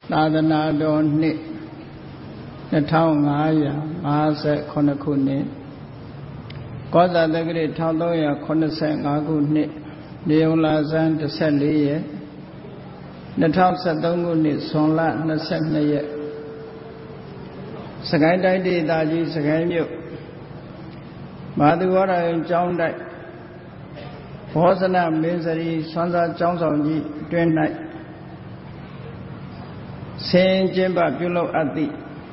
သာသနာတော်နှစ်2559ခုနှစ်ကောဇာတက္ကရာ1385ခုနှစ်နေုံလာဇန်14ရက်2013ခုနှစ်ဇွန်လ22ရက်စကိုင်းတိုင်းဒေသကြီးစကိုင်းမြို့မာသူဝရယံကျောင်းတိုက်ဘောဇနမင်းစရီဆွမ်းစားကျောင်းဆောင်ကြီးအတွင်း၌ဆင်ကျင်းပပြုလုပ်အပ်သည့်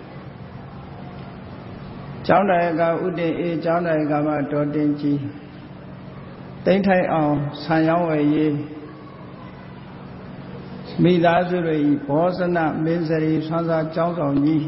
ကျောင်းတိုင်ကဥတည်အေကျောင်းတိုင်ကမှတော်တင်ကြီးတိမ့်ထိုင်အောင်ဆံရောင်းဝယ်ရေးမိသားစုတွေဘောဇနမင်းစရီဆွမ်းစားကျောင်းဆောင်ကြီး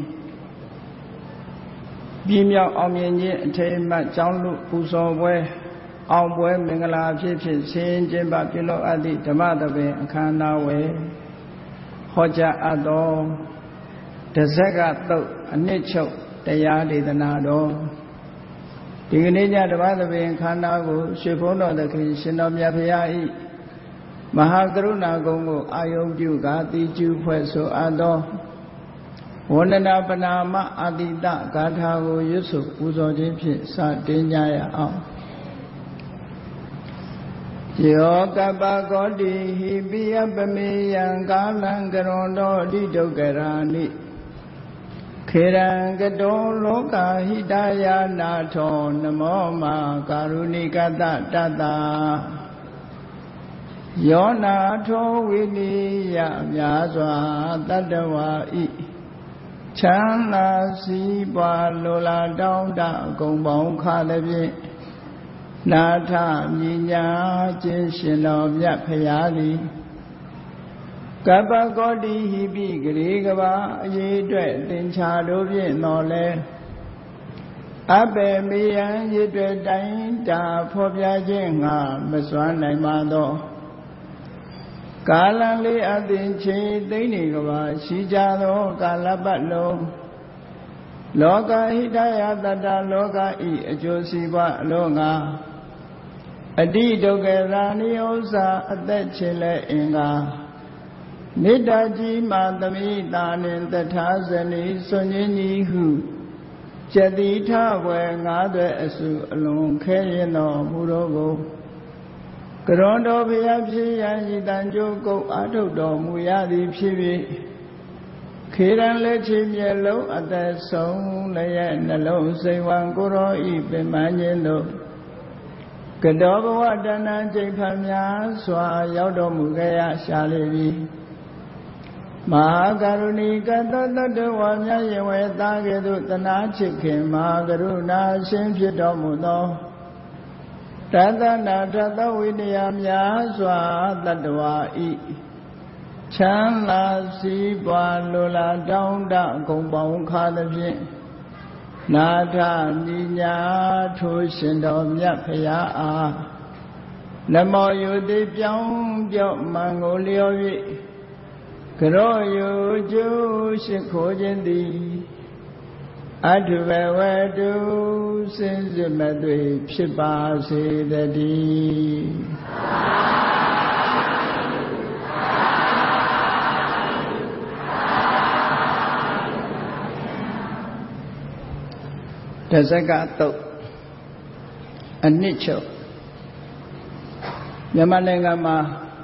ပြည်မြောက်အောင်မြင်ခြင်းအထိမ်းအမှတ်ကျောင်းလူပူဇော်ပွဲအောင်ပွဲမင်္ဂလာဖြစ်ဖြစ်ဆင်ကျင်းပပြုလုပ်အပ်သည့်ဓမ္မသဘင်အခမ်းအနားဝယ်ဟောကြားအပ်သောတဇက်ကသုတ်အနှစ်ချုပ်တရားဒေသနာတော်ဒီကနေ့ညဓမ္မသဘင်ခန္ဓာကိုရွှေဘုန်းတော်သခင်ရှင်တော်မြတ်ဖရာဤမဟာကရုဏာကုံကိုအာယုံပြုကာတိကျူဖွဲ့ဆိုအပ်သောဝန္ဒနာပနာမအာတိတဂါထာကိုရွတ်ဆိုပူဇော်ခြင်းဖြင့်စတင်ကြရအောင်ယောကပကောတိဟိပိယပမေယံကာလံကရွန်တော်အတိဒုက္ခရာနိခေရံကတောလောကဟိတယာနာထောနမောမာကာရုဏိကတတတယောနာထောဝိနိယမြာစွာတတ္တဝါဤချမ်းသာစီးပွားလိုလားတောင်းတအကုန်ပေါင်းခါသဖြင့်နာထမြညာခြင်းရှင်တော်မြတ်ဖရာသည်ကပ္ပကောတိဟိပိဂရေကဘာအရေးအတွက်သင်္ချာတို့ဖြင့်တော်လဲအပေမေယံရည်တွေတိုင်းတာဖော်ပြခြင်းငါမစွမ်းနိုင်ပါသောကာလလေးအသင်ချေသိမ့်နေကဘာရှိကြသောကာလပတ်လုံးလောကဟိတယတတလောကဤအကျိုးစီးပွားအလုံးငါအတိဒုက္ခရာနိဥ္စာအသက်ချေလဲအင်္ဂါမေတ္တာကြီးမှသမိတာနှင့်တထာဇနီစွန်ခြင်းကြီးဟုကျတိထဘွယ်ငါးသွဲအစုအလွန်ခဲရင်တော်မူတော်ကိုကရွန်တော်ဘုရားဖြစ်ရန်ဤတန်ကြိုးကုတ်အာထုတ်တော်မူရသည်ဖြစ်၍ခေရန်လက်ချေမျက်လုံးအသက်ဆုံးလည်းနှလုံးစိမ်ဝံကိုရောဤပင်ပန်းခြင်းတို့ကတောဘဝတဏ္ဍကျိန်ဖန်များစွာရောက်တော်မူခဲ့ရရှာလေပြီမဟာကရုဏီကတတတ္တဝါများယဝေသားကဲ့သို့တနာချစ်ခင်မဟာကရုဏာရှင်ဖြစ်တော်မူသောတသနာတသဝိနည်းများစွာတတ္တဝါဤချမ်းသာစီးပွားလိုလားတောင်းတအကုန်ပေါင်းခါသဖြင့်နာထနိညာထိုရှင်တော်မြတ်ဖရာအားနမောယုတိပြောင်းပြော့မှန်ကိုလျော်၍ကရောယုကျိုးရှိခိုးခြင်းသည်အထုဘဝတုစင်စစ်မသွေဖြစ်ပါစေတည်းတဇက်ကသုတ်အနှစ်ချုပ်မြန်မာနိုင်ငံမှာ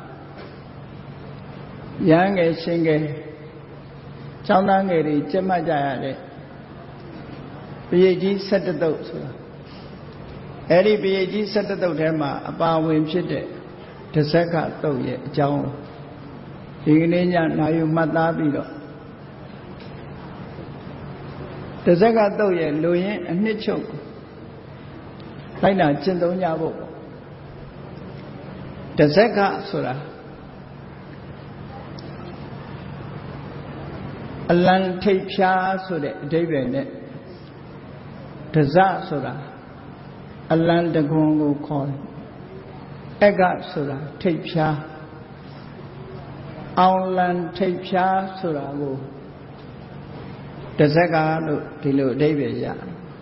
ရဟန်းငယ်ရှင်ငယ်ကျောင်းသားငယ်တွေကျင့်မှတ်ကြရတဲ့ပရိကြီး17သုတ်ဆိုတာအဲ့ဒီပရိကြီး17သုတ်ထဲမှာအပါဝင်ဖြစ်တဲ့တဇက်ကသုတ်ရဲ့အကြောင်းဒီကနေ့ညနာယူမှတ်သားပြီးတော့တဇက်ကသုတ်ရဲ့လူရင်းအနှစ်ချုပ်လိုက်နာကျင့်သုံးကြဖို့တဇက်ကဆိုတာအလံထိပ်ဖြားဆိုတဲ့အဓိပ္ပာယ်နဲ့တဇဆိုတာအလံတကွန်ကိုခေါ်တယ်အက္ခဆိုတာထိပ်ဖြားအောင်လံထိပ်ဖြားဆိုတာကိုတဇက်ကလို့ဒီလိုအဓိပ္ပာယ်ရတယ်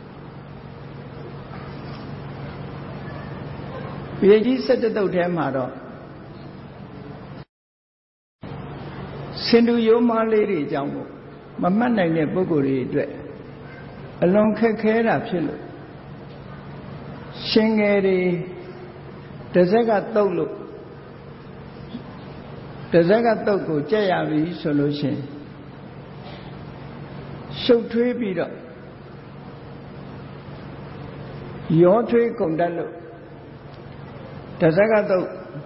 ပရိကြီး17သုတ်ထဲမှာတော့စင်တူရိုးမားလေးတွေအကြောင်းကိုမမှတ်နိုင်တဲ့ပုဂ္ဂိုလ်တွေအတွက်အလွန်ခက်ခဲတာဖြစ်လို့ရှင်ငယ်တွေတစ်စက်ကတုတ်လို့တစ်စက်ကတုတ်ကိုကြက်ရပြီဆိုလို့ရှိရင်ရှုပ်ထွေးပြီးတော့ရောထွေးကုန်တတ်လို့တစ်စက်ကတုတ်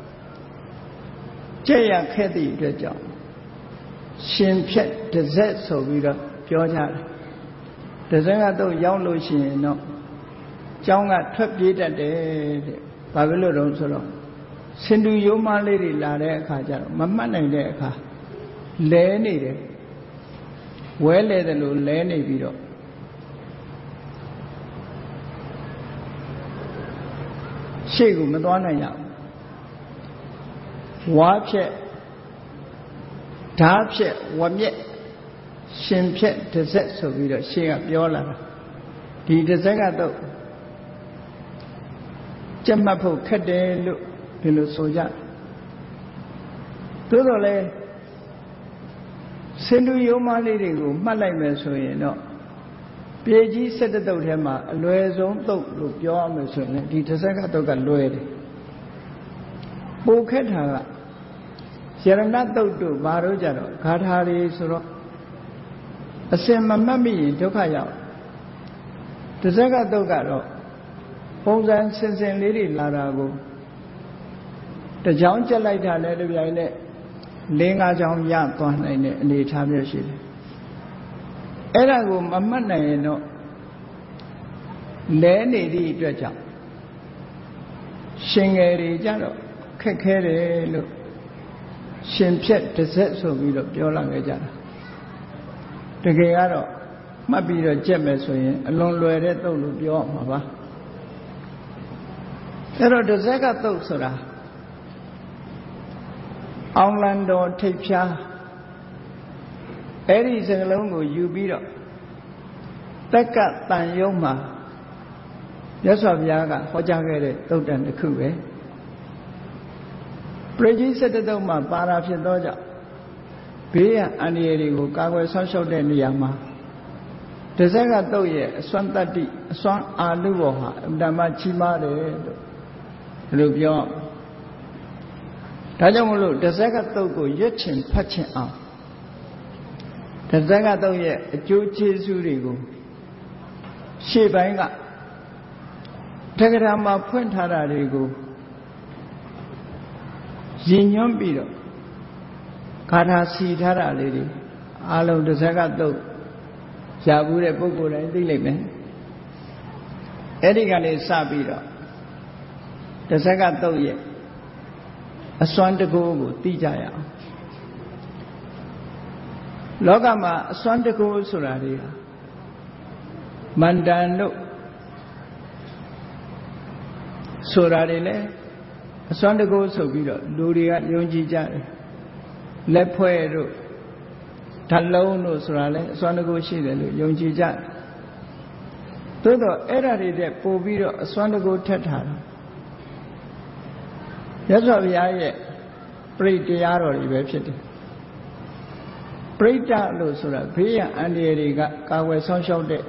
ကြက်ရခဲ့သည့်အတွက်ကြောင့်ရှင်ဖြက်တစ်စက်ဆိုပြီးတော့ပြောကြတယ်တစ်စက်ကတုတ်ရောက်လို့ရှိရင်တော့ကျောင်းကထွက်ပြေးတတ်တယ်တဲ့ဘာဖြစ်လို့တော့ဆိုတော့စင်တူရိုးမားလေးတွေလာတဲ့အခါကျတော့မမှတ်နိုင်တဲ့အခါလဲနေတယ်ဝဲလဲတယ်လို့လဲနေပြီးတော့ရှေ့ကိုမသွားနိုင်ရဘူးဝါဖြက်ဓာဖြက်ဝမျက်ရှင်ဖြက်တစ်စက်ဆိုပြီးတော့ရှေ့ကပြောလာတာဒီတစ်စက်ကတော့ကြက်မှတ်ဖို့ခက်တယ်လို့ဒီလိုဆိုကြသို့တော်လည်းစင်တူရိုးမားလေးတွေကိုမှတ်လိုက်မယ်ဆိုရင်တော့ပြေကြီး17တုပ်ထဲမှာအလွယ်ဆုံးတုပ်လို့ပြောရမယ်ဆိုရင်ဒီတစ်စက်ကတုပ်ကလွယ်တယ်ပိုခက်တာကယရဏတုပ်တို့ဘာလို့ကြတော့ဂါထာတွေဆိုတော့အစင်မမှတ်မိရင်ဒုက္ခရောက်တစ်စက်ကတုပ်ကတော့ပုံစံစင်စင်လေးတွေလာတာကိုတကြောင်ကြက်လိုက်တာလည်းတပြိုင်နက်4-5ကြောင်ရသွားနိုင်တဲ့အနေအထားမျိုးရှိတယ်အဲ့ဒါကိုမမှတ်နိုင်ရင်တော့လဲနေသည့်အတွက်ကြောင့်ရှင်ငယ်တွေကြတော့ခက်ခဲတယ်လို့ရှင်ဖြက်တစ်စက်ဆိုပြီးတော့ပြောလာခဲ့ကြတာတကယ်ကတော့မှတ်ပြီးတော့ကြက်မယ်ဆိုရင်အလွန်လွယ်တဲ့တုပ်လို့ပြောရမှာပါအဲ့တော့တစ်စက်ကတုပ်ဆိုတာအောင်လံတော်ထိပ်ဖြားအဲ့ဒီစကလုံးကိုယူပြီးတော့တက်ကတန်ယုံမှာမြတ်စွာဘုရားကဟောကြားခဲ့တဲ့သုတ်တန်တစ်ခုပဲပရိကြီး17တုပ်မှာပါရာဖြစ်သောကြောင့်ဘေးရန်အန္တရာယ်တွေကိုကာကွယ်ဆောက်ရှောက်တဲ့နေရာမှာတစ်စက်ကတုပ်ရဲ့အစွမ်းတတ္တိအစွမ်းအာနုဘောဟာအမှန်တမ်းကြီးမားတယ်လို့ဒီလိုပြောဒါကြောင့်မလို့တစ်စက်ကတုပ်ကိုရွတ်ချင်ဖတ်ချင်အောင်တစ်စက်ကတုပ်ရဲ့အကျိုးကျေးဇူးတွေကိုရှေ့ပိုင်းကတက္ကရာမှာဖွင့်ထားတာတွေကိုရည်ညွှန်းပြီးတော့ဂါထာစီထားတာလေးတွေအားလုံးတစ်စက်ကတုပ်ရဘူးတဲ့ပုဂ္ဂိုလ်တိုင်းသိလိမ့်မယ်အဲ့ဒီကနေစပြီးတော့တစ်စက်ကတုပ်ရဲ့အစွမ်းတကူကိုသိကြရအောင်လောကမှာအစွမ်းတကူဆိုတာတွေဟာမန္တန်တို့ဆိုတာတွေလည်းအစွမ်းတကူဆိုပြီးတော့လူတွေကယုံကြည်ကြတယ်လက်ဖွဲ့တို့ဓာတ်လုံးတို့ဆိုတာလည်းအစွမ်းတကူရှိတယ်လို့ယုံကြည်ကြတယ်သို့တော့အဲ့ဒါတွေတဲ့ပို့ပြီးတော့အစွမ်းတကူထက်ထားတာမြတ်စွာဘုရားရဲ့ပရိတရားတော်တွေပဲဖြစ်တယ်ပရိတ္တလို့ဆိုတာဘေးရန်အန္တရာယ်တွေကကာကွယ်ဆောင်ရှောက်တဲ့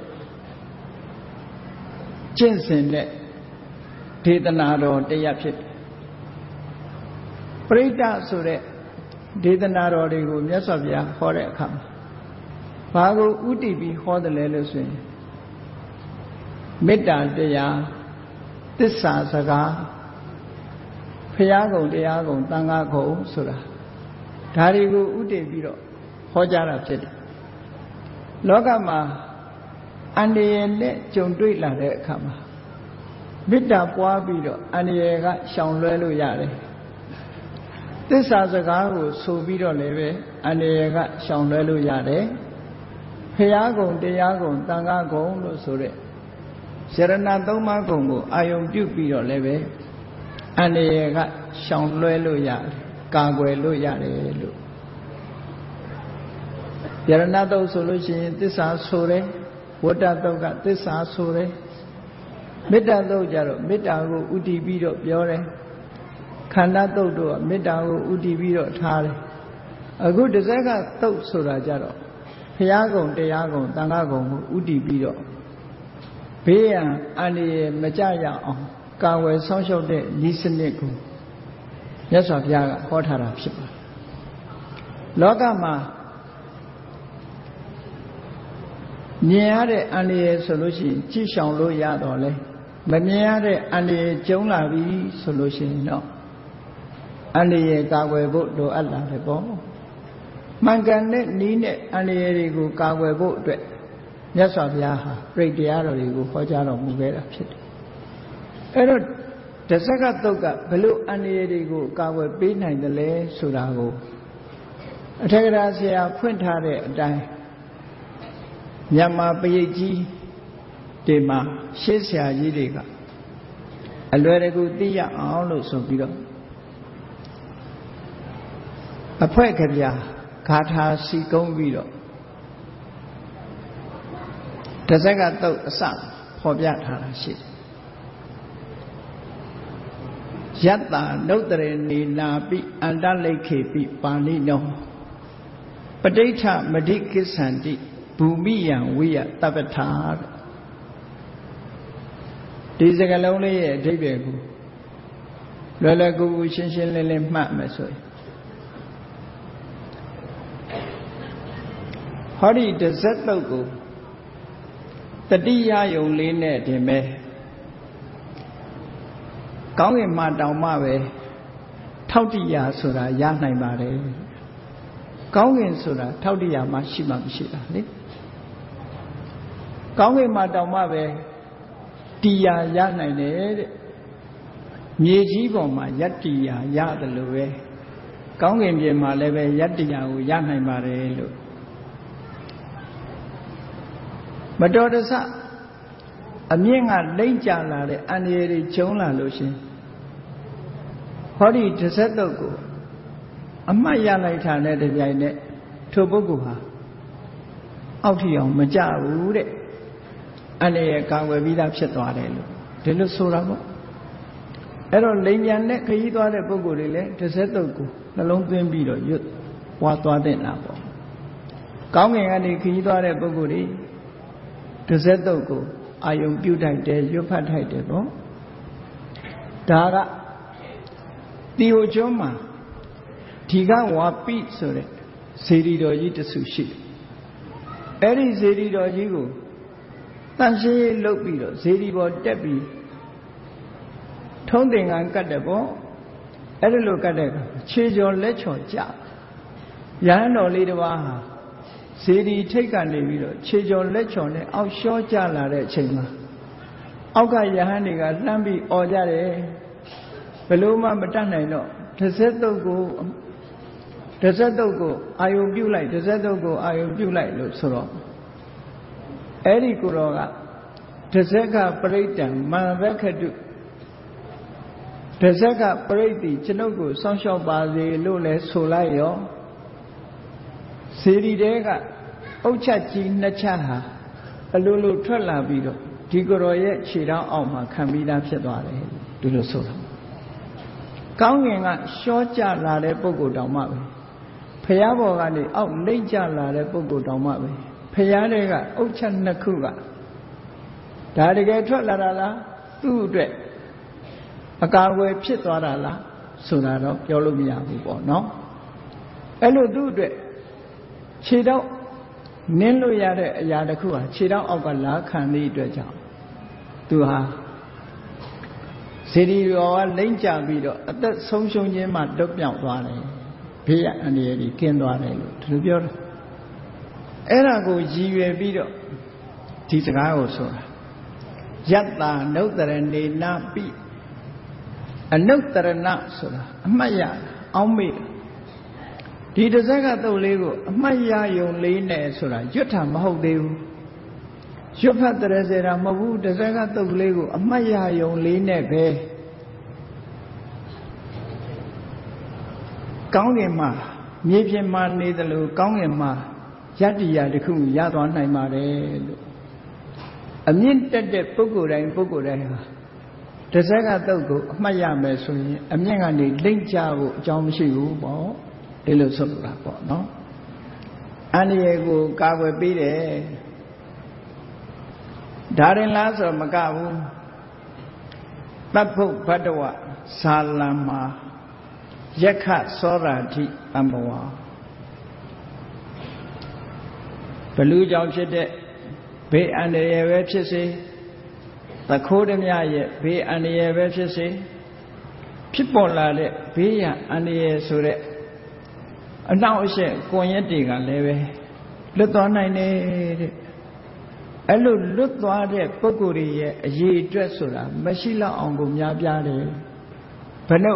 ကျင့်စဉ်တဲ့ဒေသနာတော်တရားဖြစ်တယ်ပရိတ္တဆိုတဲ့ဒေသနာတော်တွေကိုမြတ်စွာဘုရားဟောတဲ့အခါမှာဘာကိုဥတည်ပြီးဟောတယ်လဲလို့ဆိုရင်မေတ္တာတရားသစ္စာစကားဖရာကုံတရားကုံသံဃာကုံဆိုတာဒါတွေကိုဥတည်ပြီးတော့ဟောကြားတာဖြစ်တယ်လောကမှာအန္တရာယ်နဲ့ကြုံတွေ့လာတဲ့အခါမှာမေတ္တာပွားပြီးတော့အန္တရာယ်ကရှောင်လွှဲလို့ရတယ်သစ္စာစကားကိုဆိုပြီးတော့လည်းပဲအန္တရာယ်ကရှောင်လွှဲလို့ရတယ်ဖရာကုံတရားကုံသံဃာကုံလို့ဆိုတဲ့ယရဏသုံးပါးကုံကိုအာယုံပြုပြီးတော့လည်းပဲအန္တရာယ်ကရှောင်လွှဲလို့ရတယ်ကာကွယ်လို့ရတယ်လို့ယရဏတုတ်ဆိုလို့ရှိရင်သစ္စာဆိုတယ်ဝတ္တတုတ်ကသစ္စာဆိုတယ်မေတ္တာတုတ်ကြတော့မေတ္တာကိုဥတည်ပြီးတော့ပြောတယ်ခန္ဓာတုတ်တို့ကမေတ္တာကိုဥတည်ပြီးတော့ထားတယ်အခုတစ်စက်ကသုတ်ဆိုတာကြတော့ဘုရားကုံတရားကုံသံဃာကုံကိုဥတည်ပြီးတော့ဘေးရန်အန္တရာယ်မကြရအောင်ကာဝယ်ဆောင်ရှောက်တဲ့ဤစနစ်ကိုမြတ်စွာဘုရားကဟောထားတာဖြစ်ပါတယ်လောကမှာမြင်ရတဲ့အန္တရာယ်ဆိုလို့ရှိရင်ကြည့်ရှောင်လို့ရတော့လေမမြင်ရတဲ့အန္တရာယ်ကျုံလာပြီဆိုလို့ရှိရင်တော့အန္တရာယ်ကာကွယ်ဖို့လိုအပ်လာတယ်ပေါ့မှန်ကန်တဲ့နည်းနဲ့အန္တရာယ်တွေကိုကာကွယ်ဖို့အတွက်မြတ်စွာဘုရားဟာပြိတ္တရားတော်တွေကိုဟောကြားတော်မူခဲ့တာဖြစ်တယ်အဲ့တော့တစ္ဆကသုတ်ကဘယ်လိုအန္တရာယ်တွေကိုကာကွယ်ပေးနိုင်တယ်လဲဆိုတာကိုအထေကရာဆရာဖွင့်ထားတဲ့အတိုင်းမြန်မာပရိတ်ကြီးဒီမှာရှေးဆရာကြီးတွေကအလွယ်တကူသိရအောင်လို့ဆိုပြီးတော့အဖွဲကဗျာဂါထာစီကုံးပြီးတော့တစ္ဆကသုတ်အစဖော်ပြထားတာရှိတယ်ယတ္တာနုတ္တရေနေနာပိအန္တလိခေပိပါဠိနောပဋိဋ္ဌမဓိကိစ္ဆန္တိဘူမိယံဝိယတပ္ပထာဒီစကားလုံးလေးရဲ့အဓိပ္ပာယ်ကိုလွယ်လွယ်ကူကူရှင်းရှင်းလင်းလင်းမှတ်မယ်ဆိုရင်ဟောဒီတစ်ဆက်တုတ်ကိုတတိယယုံလေးနဲ့တင်မဲ့ကောင်းကင်မှာတောင်မှပဲထောက်တိယဆိုတာရနိုင်ပါတယ်ကောင်းကင်ဆိုတာထောက်တိယမှရှိမှမရှိတာလေကောင်းကင်မှာတောင်မှပဲတရားရနိုင်တယ်တဲ့မြေကြီးပေါ်မှာယတ္တိယရတယ်လို့ပဲကောင်းကင်ပြင်မှာလည်းပဲယတ္တိယကိုရနိုင်ပါတယ်လို့မတော်တဆအမြင့်ကလိမ့်ကြလာတဲ့အန္တရာယ်တွေကျုံလာလို့ရှင်ဟောဒီတစ်ဆက်တုတ်ကိုအမှတ်ရလိုက်တာနဲ့တပြိုင်နက်ထိုပုဂ္ဂိုလ်ဟာအောက်ထီအောင်မကြဘူးတဲ့အန္တရာယ်ကာကွယ်ပြီးသားဖြစ်သွားတယ်လို့ဒီလိုဆိုတာပေါ့အဲ့တော့လိမ်ညာနဲ့ခရီးသွားတဲ့ပုဂ္ဂိုလ်တွေလည်းတစ်ဆက်တုတ်ကိုနှလုံးသွင်းပြီးတော့ရွတ်ပွားသွားတဲ့နာပေါ့ကောင်းငင်ကနေခရီးသွားတဲ့ပုဂ္ဂိုလ်တွေတစ်ဆက်တုတ်ကိုအာယုံပြုတ်ထိုက်တယ်ရွတ်ဖတ်ထိုက်တယ်ပေါ့ဒါကတီဟိုကျွန်းမှာဒီကဝါပိဆိုတဲ့ဇေဒီတော်ကြီးတဆူရှိတယ်အဲ့ဒီဇေဒီတော်ကြီးကိုတန်ရှင်းလုပ်ပြီးတော့ဇေဒီပေါ်တက်ပြီးထုံးသင်္ကန်းကတ်တယ်ပေါ့အဲ့ဒီလိုကတ်တဲ့ခြေကျော်လက်ချော်ကြရဟန်းတော်လေးတစ်ပါးဟာဇေဒီထိတ်ကနေပြီးတော့ခြေကျော်လက်ချော်နဲ့အောက်လျှောကျလာတဲ့အချိန်မှာအောက်ကယဟန်တွေကလှမ်းပြီးអော်ကြတယ်ဘယ်လို့မှမတတ်နိုင်တော့တစ်ဆက်တုတ်ကိုအာယုံပြုတ်လိုက်တစ်ဆက်တုတ်ကိုအာယုံပြုတ်လိုက်လို့ဆိုတော့အဲ့ဒီကိုတော်ကတစ်ဆက်ကပရိဋ္ဌံမန္တခတုတစ်ဆက်ကပရိဋ္ဌိကျွန်ုပ်ကိုစောင့်ရှောက်ပါစေလို့လဲဆိုလိုက်ရောဇေဒီတဲကအုတ်ချက်ကြီးနှစ်ချက်ဟာအလိုလိုထွက်လာပြီးတော့ဒီကိုယ်တော်ရဲ့ခြေထောက်အောက်မှာခံပြီးသားဖြစ်သွားတယ်ဒီလိုဆိုတာကောင်းငင်ကရှောကျလာတဲ့ပုဂ္ဂိုလ်တောင်မှပဲဖျားပေါ်ကနေအောက်လိမ့်ကျလာတဲ့ပုဂ္ဂိုလ်တောင်မှပဲဖျားတဲ့ကအုတ်ချက်နှစ်ခုကဒါတကယ်ထွက်လာတာလားသူ့အတွက်အကာအကွယ်ဖြစ်သွားတာလားဆိုတာတော့ပြောလို့မရဘူးပေါ့နော်အဲ့လိုသူ့အတွက်ခြေတော့နင်းလို့ရတဲ့အရာတစ်ခုဟာခြေတော့အောက်ကလာခံသည့်အတွက်ကြောင့်သူဟာဇေဒီရောကလိမ့်ကြပြီးတော့အသက်ဆုံးရှုံးခြင်းမှလွတ်မြောက်သွားတယ်ဘေးရအန္တရာယ်ကြီးကင်းသွားတယ်လို့ဒီလိုပြောတယ်အဲ့ဒါကိုရည်ရွယ်ပြီးတော့ဒီစကားကိုဆိုတာယတ္တာနုတ္တရနေနာပိအနုတ္တရဏဆိုတာအမှတ်ရအောင်းမေ့ဒီတစ်စက်ကတုတ်လေးကိုအမှတ်ရယုံလေးနဲ့ဆိုတာရွတ်တာမဟုတ်သေးဘူးရွတ်ဖတ်တဲ့စေတာမဟုတ်ဘူးတစ်စက်ကတုတ်ကလေးကိုအမှတ်ရယုံလေးနဲ့ပဲကောင်းကင်မှာမြေပြင်မှာနေတယ်လို့ကောင်းကင်မှာယတ္တိယတစ်ခုရသွားနိုင်ပါတယ်လို့အမြင့်တက်တဲ့ပုဂ္ဂိုလ်တိုင်းဟာတစ်စက်ကတုတ်ကိုအမှတ်ရမယ်ဆိုရင်အမြင့်ကနေလိမ့်ကြဖို့အကြောင်းမရှိဘူးပေါ့ဒီလိုဆိုလိုတာပေါ့နော်အန္တရာယ်ကိုကာကွယ်ပေးတယ်ဒါရင်လားဆိုမကဘူးတပ္ဖုဘဒ္ဒဝဇာလံမှာယက္ခသောရာတိတံဘဝဘလူကြောင့်ဖြစ်တဲ့ဘေးအန္တရာယ်ပဲဖြစ်စေသခိုးဓမြရဲ့ဘေးအန္တရာယ်ပဲဖြစ်စေဖြစ်ပေါ်လာတဲ့ဘေးရန်အန္တရာယ်ဆိုတဲ့အနောက်အရှက်ကွန်ရက်တွေကလည်းပဲလွတ်သွားနိုင်တယ်တဲ့အဲ့လိုလွတ်သွားတဲ့ပုဂ္ဂိုလ်ရဲ့အရေးအတွက်ဆိုတာမရှိတော့အောင်ကိုများပြားတယ်ဘယ်နှ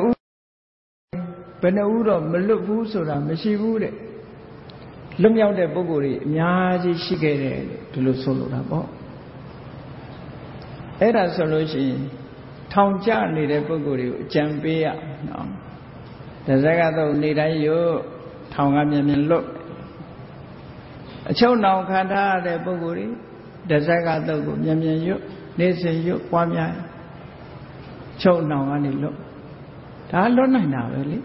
ဦးတော့မလွတ်ဘူးဆိုတာမရှိဘူးတဲ့လွတ်မြောက်တဲ့ပုဂ္ဂိုလ်တွေအများကြီးရှိခဲ့တယ်ဒီလိုဆိုလိုတာပေါ့အဲ့ဒါဆိုလို့ရှိရင်ထောင်ကျနေတဲ့ပုဂ္ဂိုလ်တွေကိုအကြံပေးရနော်တဇက်ကတော့နေတိုင်းရုပ်ထောင်ကမြင်မြင်လွတ်အချုပ်နှောင်ခံထားရတဲ့ပုဂ္ဂိုလ်တွေတဇက်ကတော့ကိုမြင်မြင်ရုပ်နေစဉ်ရုပ်ပွားများချုပ်နှောင်ကနေလွတ်ဒါလွတ်နိုင်တာပဲလေ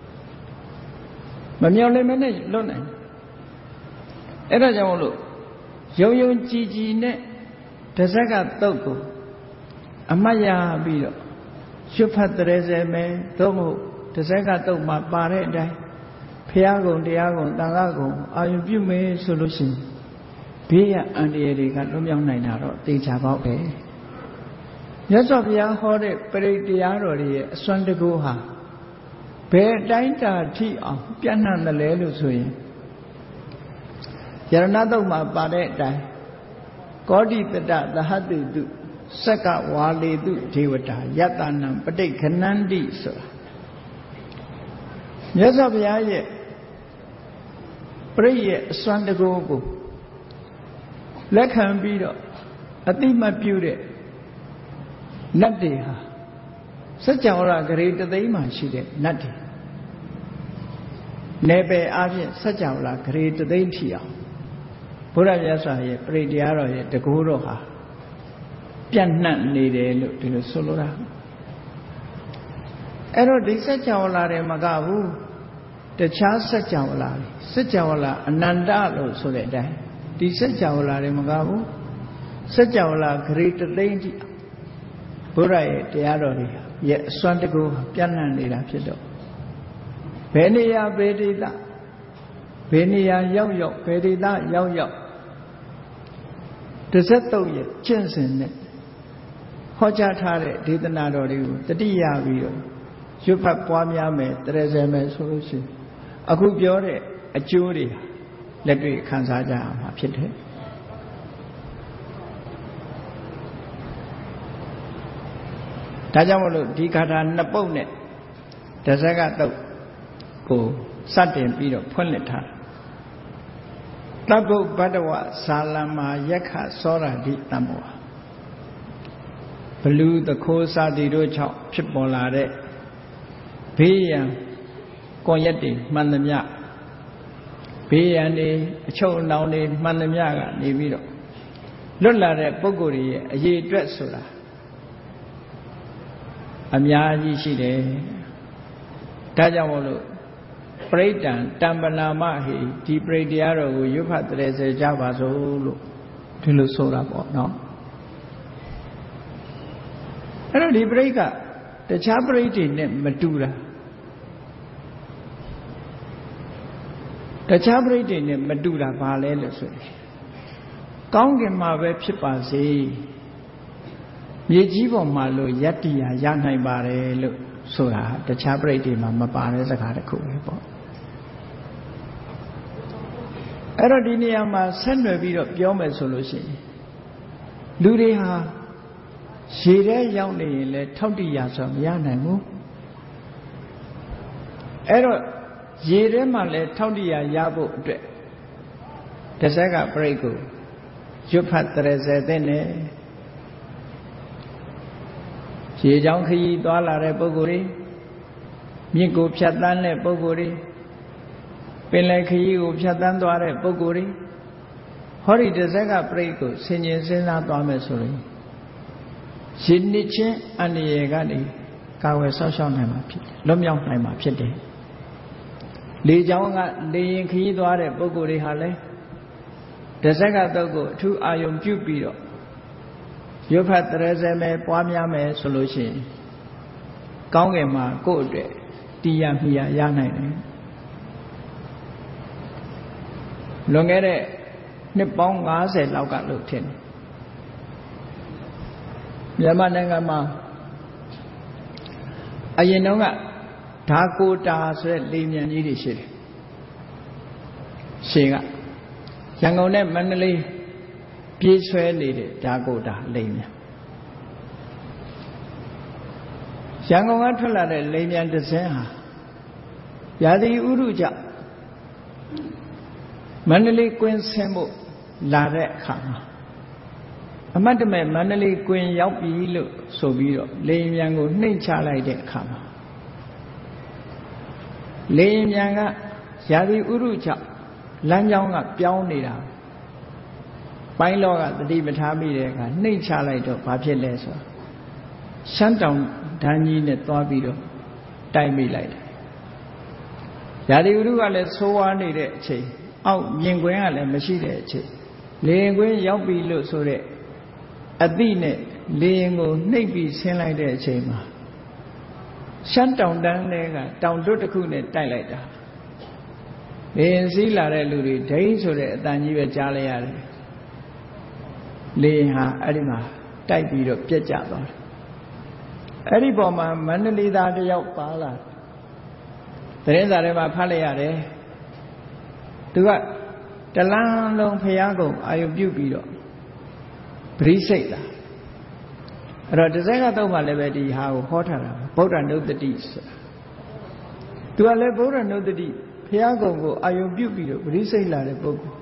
မမြော်လင့်မနဲ့လွတ်နိုင်အဲ့ဒါကြောင့်မလို့ယုံယုံကြည်ကြည်နဲ့တဇက်ကတုတ်ကိုအမှတ်ရပြီးတော့ရွတ်ဖတ်တရေစေမယ်သို့မဟုတ်တဇက်ကတုတ်မှာပါတဲ့အတိုင်းဘုရားကုံတရားကုံသံဃာကုံအာရုံပြုမယ်ဆိုလို့ရှိရင်ဘေးရအန္တရာယ်တွေကလွတ်မြောက်နိုင်တာတော့သိချပေါက်ပဲမြတ်စွာဘုရားဟောတဲ့ပရိတရားတော်တွေရဲ့အစွမ်းတကူဟာဘယ်အတိုင်းတာထိအောင်ပြန့်နှံ့တယ်လဲလို့ဆိုရင်ယရဏတုတ်မှာပါတဲ့အတိုင်းကောဋိတတသဟတိတုစက္ကဝါလေတုဒေဝတာယတနံပဋိက္ခဏန္တိဆိုတာမြတ်စွာဘုရားရဲ့ပရိရဲ့အစွမ်းတကူကိုလက်ခံပြီးတော့အတိမတ်ပြုတဲ့နတ်တွေဟာစัจ java ဂရေတသိမ်းမှရှိတဲ့နတ်တွေနယ်ပယ်အပြင်စัจ java ဂရေတသိမ်းထီအောင်ဘုရားမြတ်စွာရဲ့ပရိတရားတော်ရဲ့တကူတော်ဟာပြန့်နှံ့နေတယ်လို့ဒီလိုဆိုလိုတာအဲ့တော့ဒီစัจ java တွေမကဘူးတခြားစัจ java စัจ java အနန္တလို့ဆိုတဲ့အတိုင်းဒီစัจ java တွေမကဘူးစัจ java ဂရေတသိမ်းထီဘုရားရဲ့တရားတော်တွေရဲ့အစွမ်းတကူပြန့်နှံ့နေတာဖြစ်တော့ဘယ်နေရာဘယ်ဒေသဘယ်နေရာရောက်ရောက်ဘယ်ဒေသရောက်ရောက်တစ်ဆက်တော့ရဲ့ကျင့်စဉ်နဲ့ဟောကြားထားတဲ့ဒေသနာတော်တွေကိုတတိယပြီးတော့ရွတ်ဖတ်ပွားများမယ်တရေစဲမယ်ဆိုလို့ရှိရင်အခုပြောတဲ့အကျိုးတွေလက်တွေ့ခံစားကြရမှာဖြစ်တယ်ဒါကြောင့်မလို့ဒီဂါထာနှစ်ပုဒ်နဲ့တဇက်ကတုတ်ကိုစတင်ပြီးတော့ဖွင့်လှစ်ထားတပ္ပုဘဒ္ဒဝဇာလံမှာယက္ခသောရာတိတံဘဝဘလူတခိုးစာတိတို့ကြောင့်ဖြစ်ပေါ်လာတဲ့ဘေးရန်ကွန်ရက်တွေမှန်သမျှဘေးရန်တွေအချုပ်အနှောင်တွေမှန်သမျှကနေပြီးတော့လွတ်လာတဲ့ပုဂ္ဂိုလ်တွေရဲ့အရေးအတွက်ဆိုတာအများကြီးရှိတယ်ဒါကြောင့်မို့လို့ပရိဒံတံပနာမဟိဒီပရိတရားတော်ကိုရွတ်ဖတ်တရေစေကြပါစို့လို့ဒီလိုဆိုတာပေါ့နော်အဲ့တော့ဒီပရိကတခြားပရိတွေနဲ့မတူတာတခြားပရိတွေနဲ့မတူတာဘာလဲလို့ဆိုရင်ကောင်းကင်မှာပဲဖြစ်ပါစေမြေကြီးပေါ်မှာလို့ယတ္တိယာရနိုင်ပါတယ်လို့ဆိုတာတခြားပရိတွေမှာမပါတဲ့စကားတစ်ခုပဲပေါ့အဲ့တော့ဒီနေရာမှာဆက်နွယ်ပြီးတော့ပြောမယ်ဆိုလို့ရှိရင်လူတွေဟာရေထဲရောက်နေရင်လည်းထောက်တိယာဆိုမရနိုင်ဘူးအဲ့တော့ရေထဲမှာလည်းထောက်တိယာရဖို့အတွက်တဇက်ကပရိကိုရွတ်ဖတ်တရေစေတဲ့နဲ့ရေချောင်းခရီးသွားလာတဲ့ပုဂ္ဂိုလ်တွေမြစ်ကိုဖြတ်တန်းတဲ့ပုဂ္ဂိုလ်တွေပင်လယ်ခရီးကိုဖြတ်တန်းသွားတဲ့ပုဂ္ဂိုလ်တွေဟောဒီတဇက်ကပရိကိုဆင်ခြင်စဉ်းစားသွားမယ်ဆိုရင်ရေနစ်ချင်းအန္တရာယ်ကနေကာဝယ်ဆောက်ရှောက်နိုင်မှာဖြစ်တယ်လွတ်မြောက်နိုင်မှာဖြစ်တယ်လေကြောင်းကလေရင်ခရီးသွားတဲ့ပုဂ္ဂိုလ်တွေဟာလည်းတဇက်ကတုတ်ကိုအထူးအာယုံပြုပြီးတော့ရွတ်ဖတ်တရဇေမယ်ပွားများမယ်ဆိုလို့ရှိရင်ကောင်းကင်မှာကိုယ့်အတွက်တရားမြာရနိုင်တယ်လွန်ခဲ့တဲ့နှစ်ပေါင်း90လောက်ကလို့ထင်တယ်မြန်မာနိုင်ငံမှာအရင်တုန်းကဓာကိုတာဆိုတဲ့လေမြန်ကြီးတွေရှိတယ်ရှေ့ကရန်ကုန်နဲ့မန္တလေးပြေးဆွဲနေတဲ့ဓာကိုတာလေမြန်ရန်ကုန်ကထွက်လာတဲ့လေမြန်တစ်စင်းဟာရာသီဥတုကြောင့်မန္တလေးကွင်းဆင်းဖို့လာတဲ့အခါမှာအမတ်တမဲ့မန္တလေးကွင်းရောက်ပြီလို့ဆိုပြီးတော့လေမြန်ကိုနှိမ့်ချလိုက်တဲ့အခါမှာလေမြန်ကရာသီဥတုကြောင့်လမ်းကြောင်းကပြောင်းနေတာပိုင်းလောကသတိပဋ္ဌာန်မိတဲ့အခါနှိမ့်ချလိုက်တော့ဘာဖြစ်လဲဆိုရှမ်းတောင်ဓာကြီးနဲ့သွားပြီးတော့တိုက်မိလိုက်တယ်ရာသီဥတုကလည်းဆိုးဝါးနေတဲ့အချိန်အောက်မြင်ကွင်းကလည်းမရှိတဲ့အချိန်လေရင်ကွင်းရောက်ပြီလို့ဆိုတဲ့အသည့်နဲ့လေရင်ကိုနှိပ်ပြီးဆင်းလိုက်တဲ့အချိန်မှာရှမ်းတောင်တန်းတွေကတောင်တွတ်တစ်ခုနဲ့တိုက်လိုက်တာလေရင်စီးလာတဲ့လူတွေဒိန်းဆိုတဲ့အတန်ကြီးပဲကြားလိုက်ရတယ်လေရင်ဟာအဲ့ဒီမှာတိုက်ပြီးတော့ပြက်ကျသွားတယ်အဲ့ဒီပေါ်မှာမန္တလေးသားတယောက်ပါလာသတင်းစာထဲမှာဖတ်လိုက်ရတယ်သူကတလန်းလုံးဖျားကုန်အာယုပြုပြီးတော့ပရိစိတ်လာအဲ့တော့တစ်စက်ကတော့မှလည်းပဲဒီဟာကိုဟောထားတာဗုဒ္ဓနုတ္တိဆိုတာသူကလည်းဗုဒ္ဓနုတ္တိဖျားကုန်ကိုအာယုပြုပြီးတော့ပရိစိတ်လာတဲ့ပုဂ္ဂိုလ်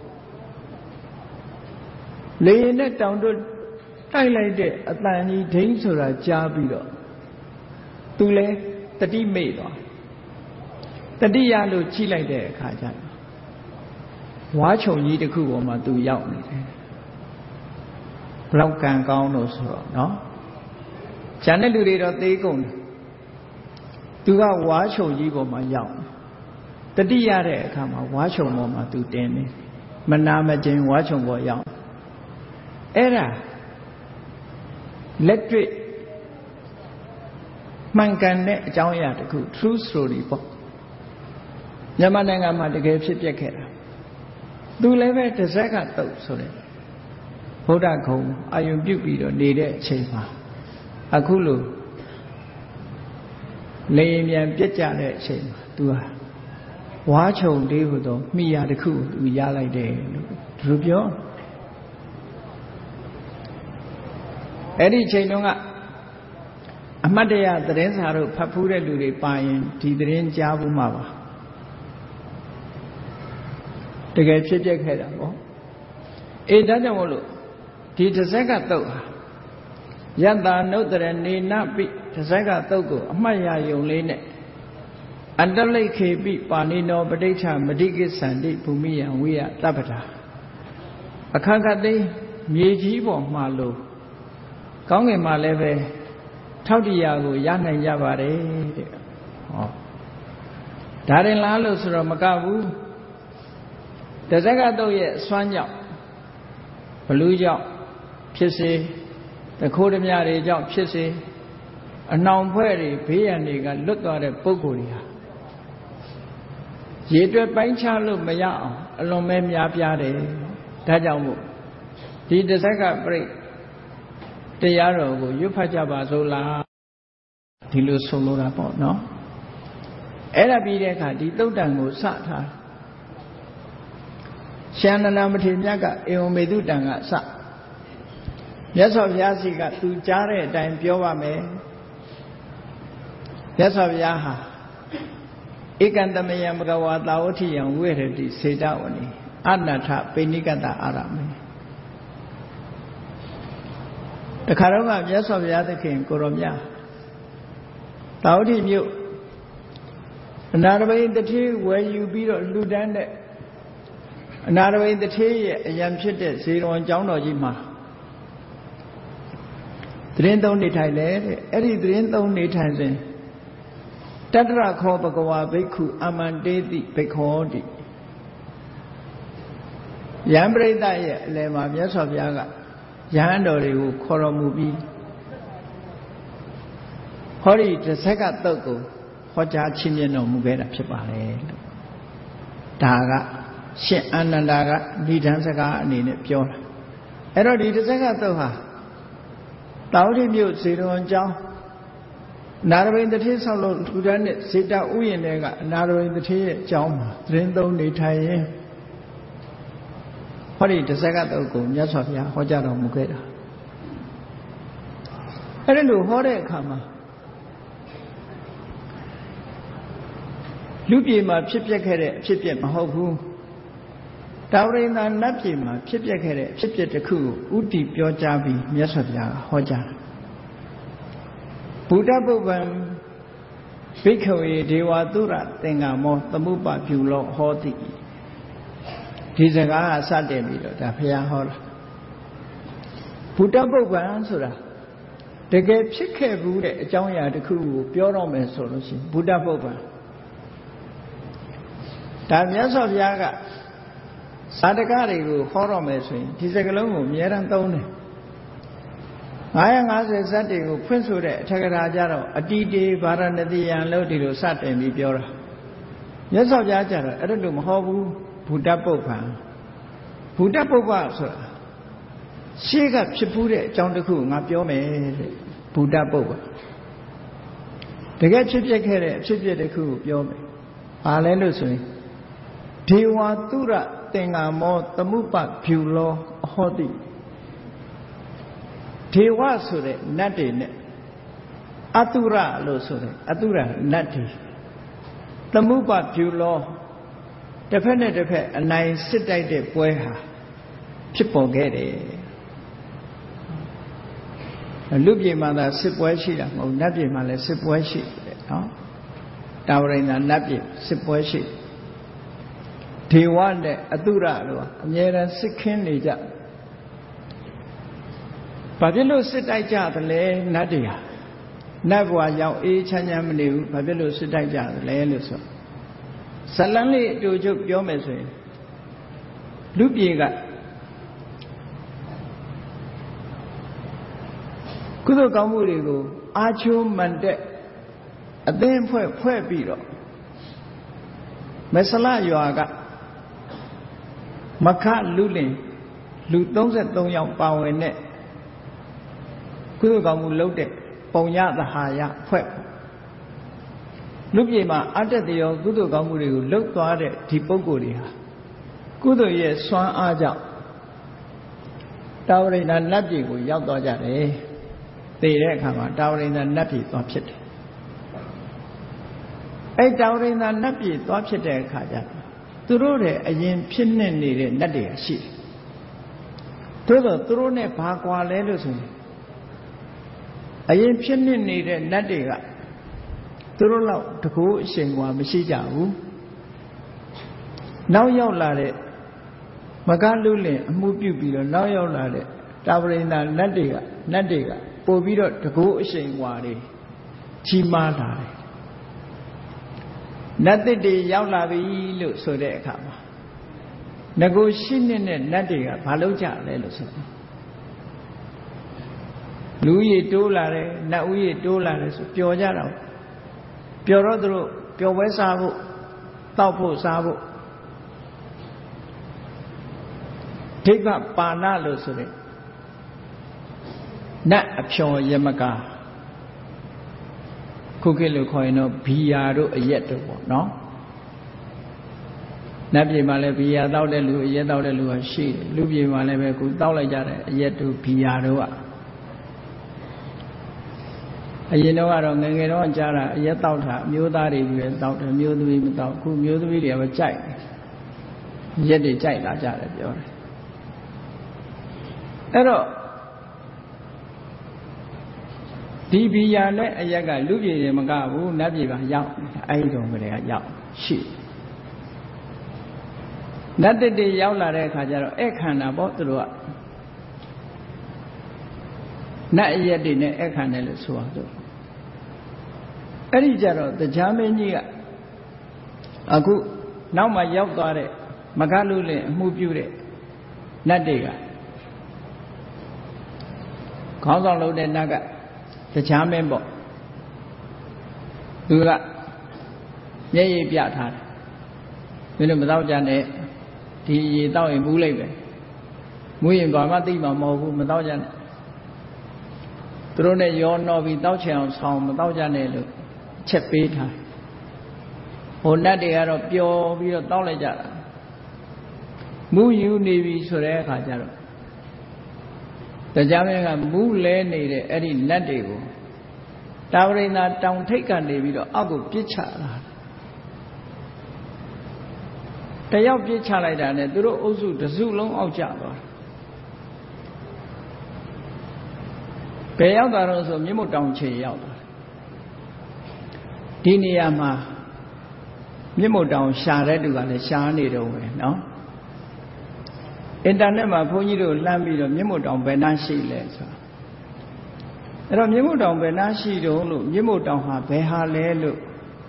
လေရင်နဲ့တောင်တို့တိုက်လိုက်တဲ့အတန်ကြီးဒိန်းဆိုတာကြားပြီးတော့သူလည်းတတိမေ့သွားတတိယလို့ကြည့်လိုက်တဲ့အခါကျတော့ဝါချုံကြီးတစ်ခုပေါ်မှာသူရောက်နေတယ်ဘလောက်ကံကောင်းလို့ဆိုတော့နော်ကျန်တဲ့လူတွေတော့သေးကုန်တယ်သူကဝါချုံကြီးပေါ်မှာရောက်တတိယတဲ့အခါမှာဝါချုံပေါ်မှာသူတင်းနေမနာမကျင်ဝါချုံပေါ်ရောက်အဲ့ဒါလက်တွေ့မှန်ကန်တဲ့အကြောင်းအရာတစ်ခု true story ပေါ့မြန်မာနိုင်ငံမှာတကယ်ဖြစ်ပျက်ခဲ့တာသူလည်းပဲတစ်စက်ကတုတ်ဆိုတဲ့ဗုဒ္ဓဂုံအာယုပြုပြီးတော့နေတဲ့အချိန်မှာအခုလိုလေရင်မြန်ပြက်ကြတဲ့အချိန်မှာသူဟာဝါချုံလေးဟိုတော့မိရတစ်ခုသူရလိုက်တယ်လို့သူပြောအဲ့ဒီအချိန်တုန်းကအမှတ်တရသတင်းစာတို့ဖတ်ဖူးတဲ့လူတွေပါရင်ဒီသတင်းကြားဘူးမှာပါတကယ်ဖြစ်ပျက်ခဲ့တာပေါ့အေးဒါကြောင့်မို့လို့ဒီတစ်စက်ကတုတ်ဟာယတ္တာနုတ္တရနေနပိတစ်စက်ကတုတ်ကိုအမှတ်ရယုံလေးနဲ့အတ္တလိတ်ခေပိပါဏိနောပဋိဋ္ဌမတိကိသန္တိဘူမိယံဝိယတပ္ပတာအခါခတ်သိမြေကြီးပေါ်မှာလို့ကောင်းကင်မှာလည်းပဲထောက်တရားကိုရနိုင်ကြပါတယ်တဲ့ဟောဒါရင်လားလို့ဆိုတော့မကဘူးတဇက်ကတုတ်ရဲ့အစွမ်းကြောင့်ဘလူးကြောင့်ဖြစ်စေတခိုးဓမြတွေကြောင့်ဖြစ်စေအနှောင်ဖွဲ့တွေဘေးရန်တွေကလွတ်သွားတဲ့ပုဂ္ဂိုလ်တွေဟာရေတွက်ပိုင်းခြားလို့မရအောင်အလွန်ပဲများပြားတယ်ဒါကြောင့်မို့ဒီတဇက်ကပြိတရားတော်ကိုရွတ်ဖတ်ကြပါစို့လားဒီလိုဆိုလိုတာပေါ့နော်အဲ့ဒါပြီးတဲ့အခါဒီသုတ်တံကိုစထားရှန္ဒနာမထေရမြတ်ကဧဝံမေတုတံကစမြတ်စွာဘုရားစီကသူကြားတဲ့အတိုင်းပြောပါမယ်မြတ်စွာဘုရားဟာဧကံတမယံဘဂဝါသာဝတိယံဝိရတိစေတဝနိအနထပိဏိကတအာရမေတခါတော့ကမြတ်စွာဘုရားသခင်ကိုရောမြတ်သာဝတိမြို့အနာရဘိတထေးဝယ်ယူပြီးတော့လှူဒန်းတဲ့အနာရဘိတထေးရဲ့အရန်ဖြစ်တဲ့ဇေရွန်ကျောင်းတော်ကြီးမှာသတင်းသုံးနေထိုင်လေတဲ့အဲ့ဒီသတင်းသုံးနေထိုင်စဉ် Tatra kho bhagava bhikkhu amanteti bhikkhoti Yam Prita ye lema Myatsuwa Bhaya ka Yahan Doriku khoromu pi Hori Dasaka Tokko Hoja Chimye no Mugeraဖြစ်ပါတယ်လို့ဒါကရှင်အာနန္ဒာကဏိဒန်းစကားအနေနဲ့ပြောတာအဲ့တော့ဒီDasaka Tokkဟာတောင်တိမြို့ဇေတဝန်ကျောင်းနာရဘိန်တထေးဆောက်လို့ထူထမ်းတဲ့ဇေတဥယျာဉ်တွေကနာရဘိန်တထေးရဲ့ကျောင်းမှာသတင်းသုံးနေထိုင်ရင်ဟောဒီDasaka Tokkကိုမြတ်စွာဘုရားဟောကြားတော်မူခဲ့တာအဲ့ဒါလို့ဟောတဲ့အခါမှာလူပြေမှာဖြစ်ပျက်ခဲ့တဲ့အဖြစ်ပြက်မဟုတ်ဘူးတာဝရိန္ဒာနတ်ပြည်မှာဖြစ်ပျက်ခဲ့တဲ့အဖြစ်ပြက်တစ်ခုကိုဥတီပြောကြားပြီးမြတ်စွာဘုရားကဟောကြားတာဘုဒ္ဓပုဗ္ဗံဘိက္ခဝေဒေဝသုရသင်္ကမောသမုပ္ပပြုလောဟောတိဒီစကားကစတင်ပြီးတော့ဒါဘုရားဟောတာဘုဒ္ဓပုဗ္ဗံဆိုတာတကယ်ဖြစ်ခဲ့ဘူးတဲ့အကြောင်းအရာတစ်ခုကိုပြောတော့မယ်ဆိုလို့ရှိရင်ဘုဒ္ဓပုဗ္ဗံဒါမြတ်စွာဘုရားကသာဓကတွေကိုဟောတော့မယ်ဆိုရင်ဒီစကားလုံးကိုအများအားသုံးတယ်950ဇတ်တွေကိုဖွင့်ဆိုတဲ့အထက်ကရာကြတော့အတိတေဗာရဏတိယံလို့ဒီလိုစတင်ပြီးပြောတာမြတ်စွာဘုရားကြတော့အဲ့လိုမဟောဘူးဘုဒ္ဓပုဗ္ဗံဘုဒ္ဓပုဗ္ဗဆိုတာရှေးကဖြစ်ဘူးတဲ့အကြောင်းတစ်ခုငါပြောမယ်တဲ့ဘုဒ္ဓပုဗ္ဗတကယ်ဖြစ်ပျက်ခဲ့တဲ့အဖြစ်ပြက်တစ်ခုကိုပြောမယ်ဘာလဲလို့ဆိုရင်ဒေဝသုရသင်္ကမောသမုပ္ပပြုလောဟောတိဒေဝဆိုတဲ့နတ်တွေနဲ့အတုရလို့ဆိုတဲ့အတုရနတ်တွေသမုပ္ပပြုလောတစ်ဖက်နဲ့တစ်ဖက်အနိုင်စစ်တိုက်တဲ့ပွဲဟာဖြစ်ပေါ်ခဲ့တယ်လူပြည်မှာသာစစ်ပွဲရှိတာမဟုတ်နတ်ပြည်မှာလည်းစစ်ပွဲရှိတယ်နော်တာဝရိန္ဒာနတ်ပြည်စစ်ပွဲရှိဒေဝနဲ့အတုရလို့အမြဲတမ်းစစ်ခင်းနေကြဘာဖြစ်လို့စစ်တိုက်ကြသလဲနတ်တွေဟာနတ်ဘဝရောက်အေးချမ်းချမ်းမနေဘူးဘာဖြစ်လို့စစ်တိုက်ကြသလဲလို့ဆိုဇလန်းလေးအတူချုပ်ပြောမယ်ဆိုရင်လူပြေကကုသိုလ်ကောင်းမှုတွေကိုအာချိုးမှန်တဲ့အသင်းဖွဲ့ပြီးတော့မဆလရွာကမခလူလင်လူ33ယောက်ပါဝင်တဲ့ကုသိုလ်ကောင်းမှုလုပ်တဲ့ပုံညသဟာယဖွဲ့လူပြေမှာအတ္တတရောကုသိုလ်ကောင်းမှုတွေကိုလှုပ်သွားတဲ့ဒီပုဂ္ဂိုလ်တွေဟာကုသိုလ်ရဲ့စွမ်းအားကြောင့်တာဝရိန္ဒာနတ်ပြည်ကိုရောက်သွားကြတယ်သိတဲ့အခါမှာတာဝရိန္ဒာနတ်ပြည်သွားဖြစ်တယ်အဲ့တာဝရိန္ဒာနတ်ပြည်သွားဖြစ်တဲ့အခါကျသူတို့ရဲ့အရင်ဖြစ်နေတဲ့နတ်တွေရှိတယ်သို့သောသူတို့နဲ့ဘာကွာလဲလို့ဆိုရင်အရင်ဖြစ်နေတဲ့နတ်တွေကသူတို့လောက်တကူအရှင်ကွာမရှိကြဘူးနောက်ရောက်လာတဲ့မကလူလင်အမှုပြုပြီးတော့နောက်ရောက်လာတဲ့တာဝရိန္ဒာနတ်တွေကပို့ပြီးတော့တကူအရှင်ကွာတွေကြီးမားလာတယ်နတ်တွေရောက်လာပြီလို့ဆိုတဲ့အခါမှာငကိုရှိနေတဲ့နတ်တွေကဘာလုပ်ကြလဲလို့ဆိုတော့လူကြီးတိုးလာတယ်နတ်ဦးကြီးတိုးလာတယ်ဆိုပျော်ကြတော့ပျော်တော့သူတို့ပျော်ပွဲစားဖို့တောက်ဖို့စားဖို့ဒိဗ္ဗပါဏလို့ဆိုတဲ့နတ်အဖျော်ယမကာခုခေတ်လို့ခေါ်ရင်တော့ဘီယာတို့အရက်တို့ပေါ့နော်နတ်ပြည်မှာလည်းဘီယာတောက်တဲ့လူအရက်တောက်တဲ့လူကရှိတယ်လူပြည်မှာလည်းပဲခုတောက်လိုက်ကြတဲ့အရက်တို့ဘီယာတို့ကအရင်တော့ကတော့ငယ်ငယ်တော့ကြားတာအရက်တောက်တာအမျိုးသားတွေပဲတောက်တယ်မျိုးသမီးမတောက်ခုမျိုးသမီးတွေကပဲကြိုက်တယ်ရက်တွေကြိုက်လာကြတယ်ပြောတယ်အဲ့တော့ဒီဘီယာနဲ့အရက်ကလူပြည်တွေမကဘူးနတ်ပြည်ပါရောက်အဲ့ဒီတော့ကလေးကရောက်ရှိနတ်တွေရောက်လာတဲ့အခါကျတော့ဧခန္ဓာပေါ့သူတို့ကနတ်အရက်တွေနဲ့ဧခန္ဓာလို့ဆိုအောင်သူအဲ့ဒီကြတော့တရားမင်းကြီးကအခုနောက်မှရောက်သွားတဲ့မကလူလင်အမှုပြုတဲ့နတ်တွေကခေါင်းဆောင်လုပ်တဲ့နတ်ကတရားမင်းပေါ့သူကမျက်ရည်ပြထားတယ်မင်းတို့မတော့ကြနဲ့ဒီရေတောက်ရင်မူးလိုက်ပဲမူးရင်ဘာမှသိမှာမဟုတ်ဘူးမတော့ကြနဲ့သူတို့နဲ့ရောနှောပြီးတောက်ချင်အောင်ဆောင်းမတော့ကြနဲ့လို့ချက်ပေးထားဟိုနတ်တွေကတော့ပျော်ပြီးတော့တောက်လိုက်ကြတာမူးယူနေပြီဆိုတဲ့အခါကျတော့တရားမင်းကမူးလဲနေတဲ့အဲ့ဒီနတ်တွေကိုတာဝရိန္ဒာတောင်ထိပ်ကနေပြီးတော့အောက်ကိုပြစ်ချလာတယောက်ပြစ်ချလိုက်တာနဲ့သူတို့အုပ်စုတစ်စုလုံးအောက်ကျသွားဘယ်ရောက်သွားတော့ဆိုမြင့်မတောင်ချေရောက်သွားဒီနေရာမှာမြင့်မတောင်ရှာတဲ့သူကလည်းရှားနေတော့ပဲเนาะအင်တာနက်မှာဘုန်းကြီးတို့လှမ်းပြီးတော့မြင့်မတောင်ဘယ်နှရှိလဲဆိုအဲ့တော့မြင့်မတောင်ဘယ်နှရှိတုံးလို့မြင့်မတောင်ဟာဘယ်ဟာလဲလို့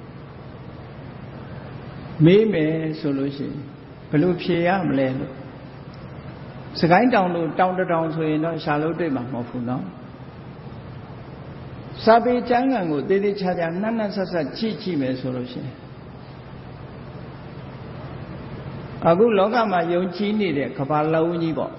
မေးမယ်ဆိုလို့ရှိရင်ဘယ်လိုဖြေရမလဲလို့စကိုင်းတောင်လို့တောင်တောင်ဆိုရင်တော့ရှာလို့တွေ့မှာမဟုတ်ဘူးเนาะစာပေကျမ်းဂန်ကိုသေးသေးချာချာနှံ့နှံ့ဆက်ဆက်ကြည့်မယ်ဆိုလို့ရှိရင်အခုလောကမှာယုံကြည်နေတဲ့ကမ္ဘာလုံးကြီးပေါ့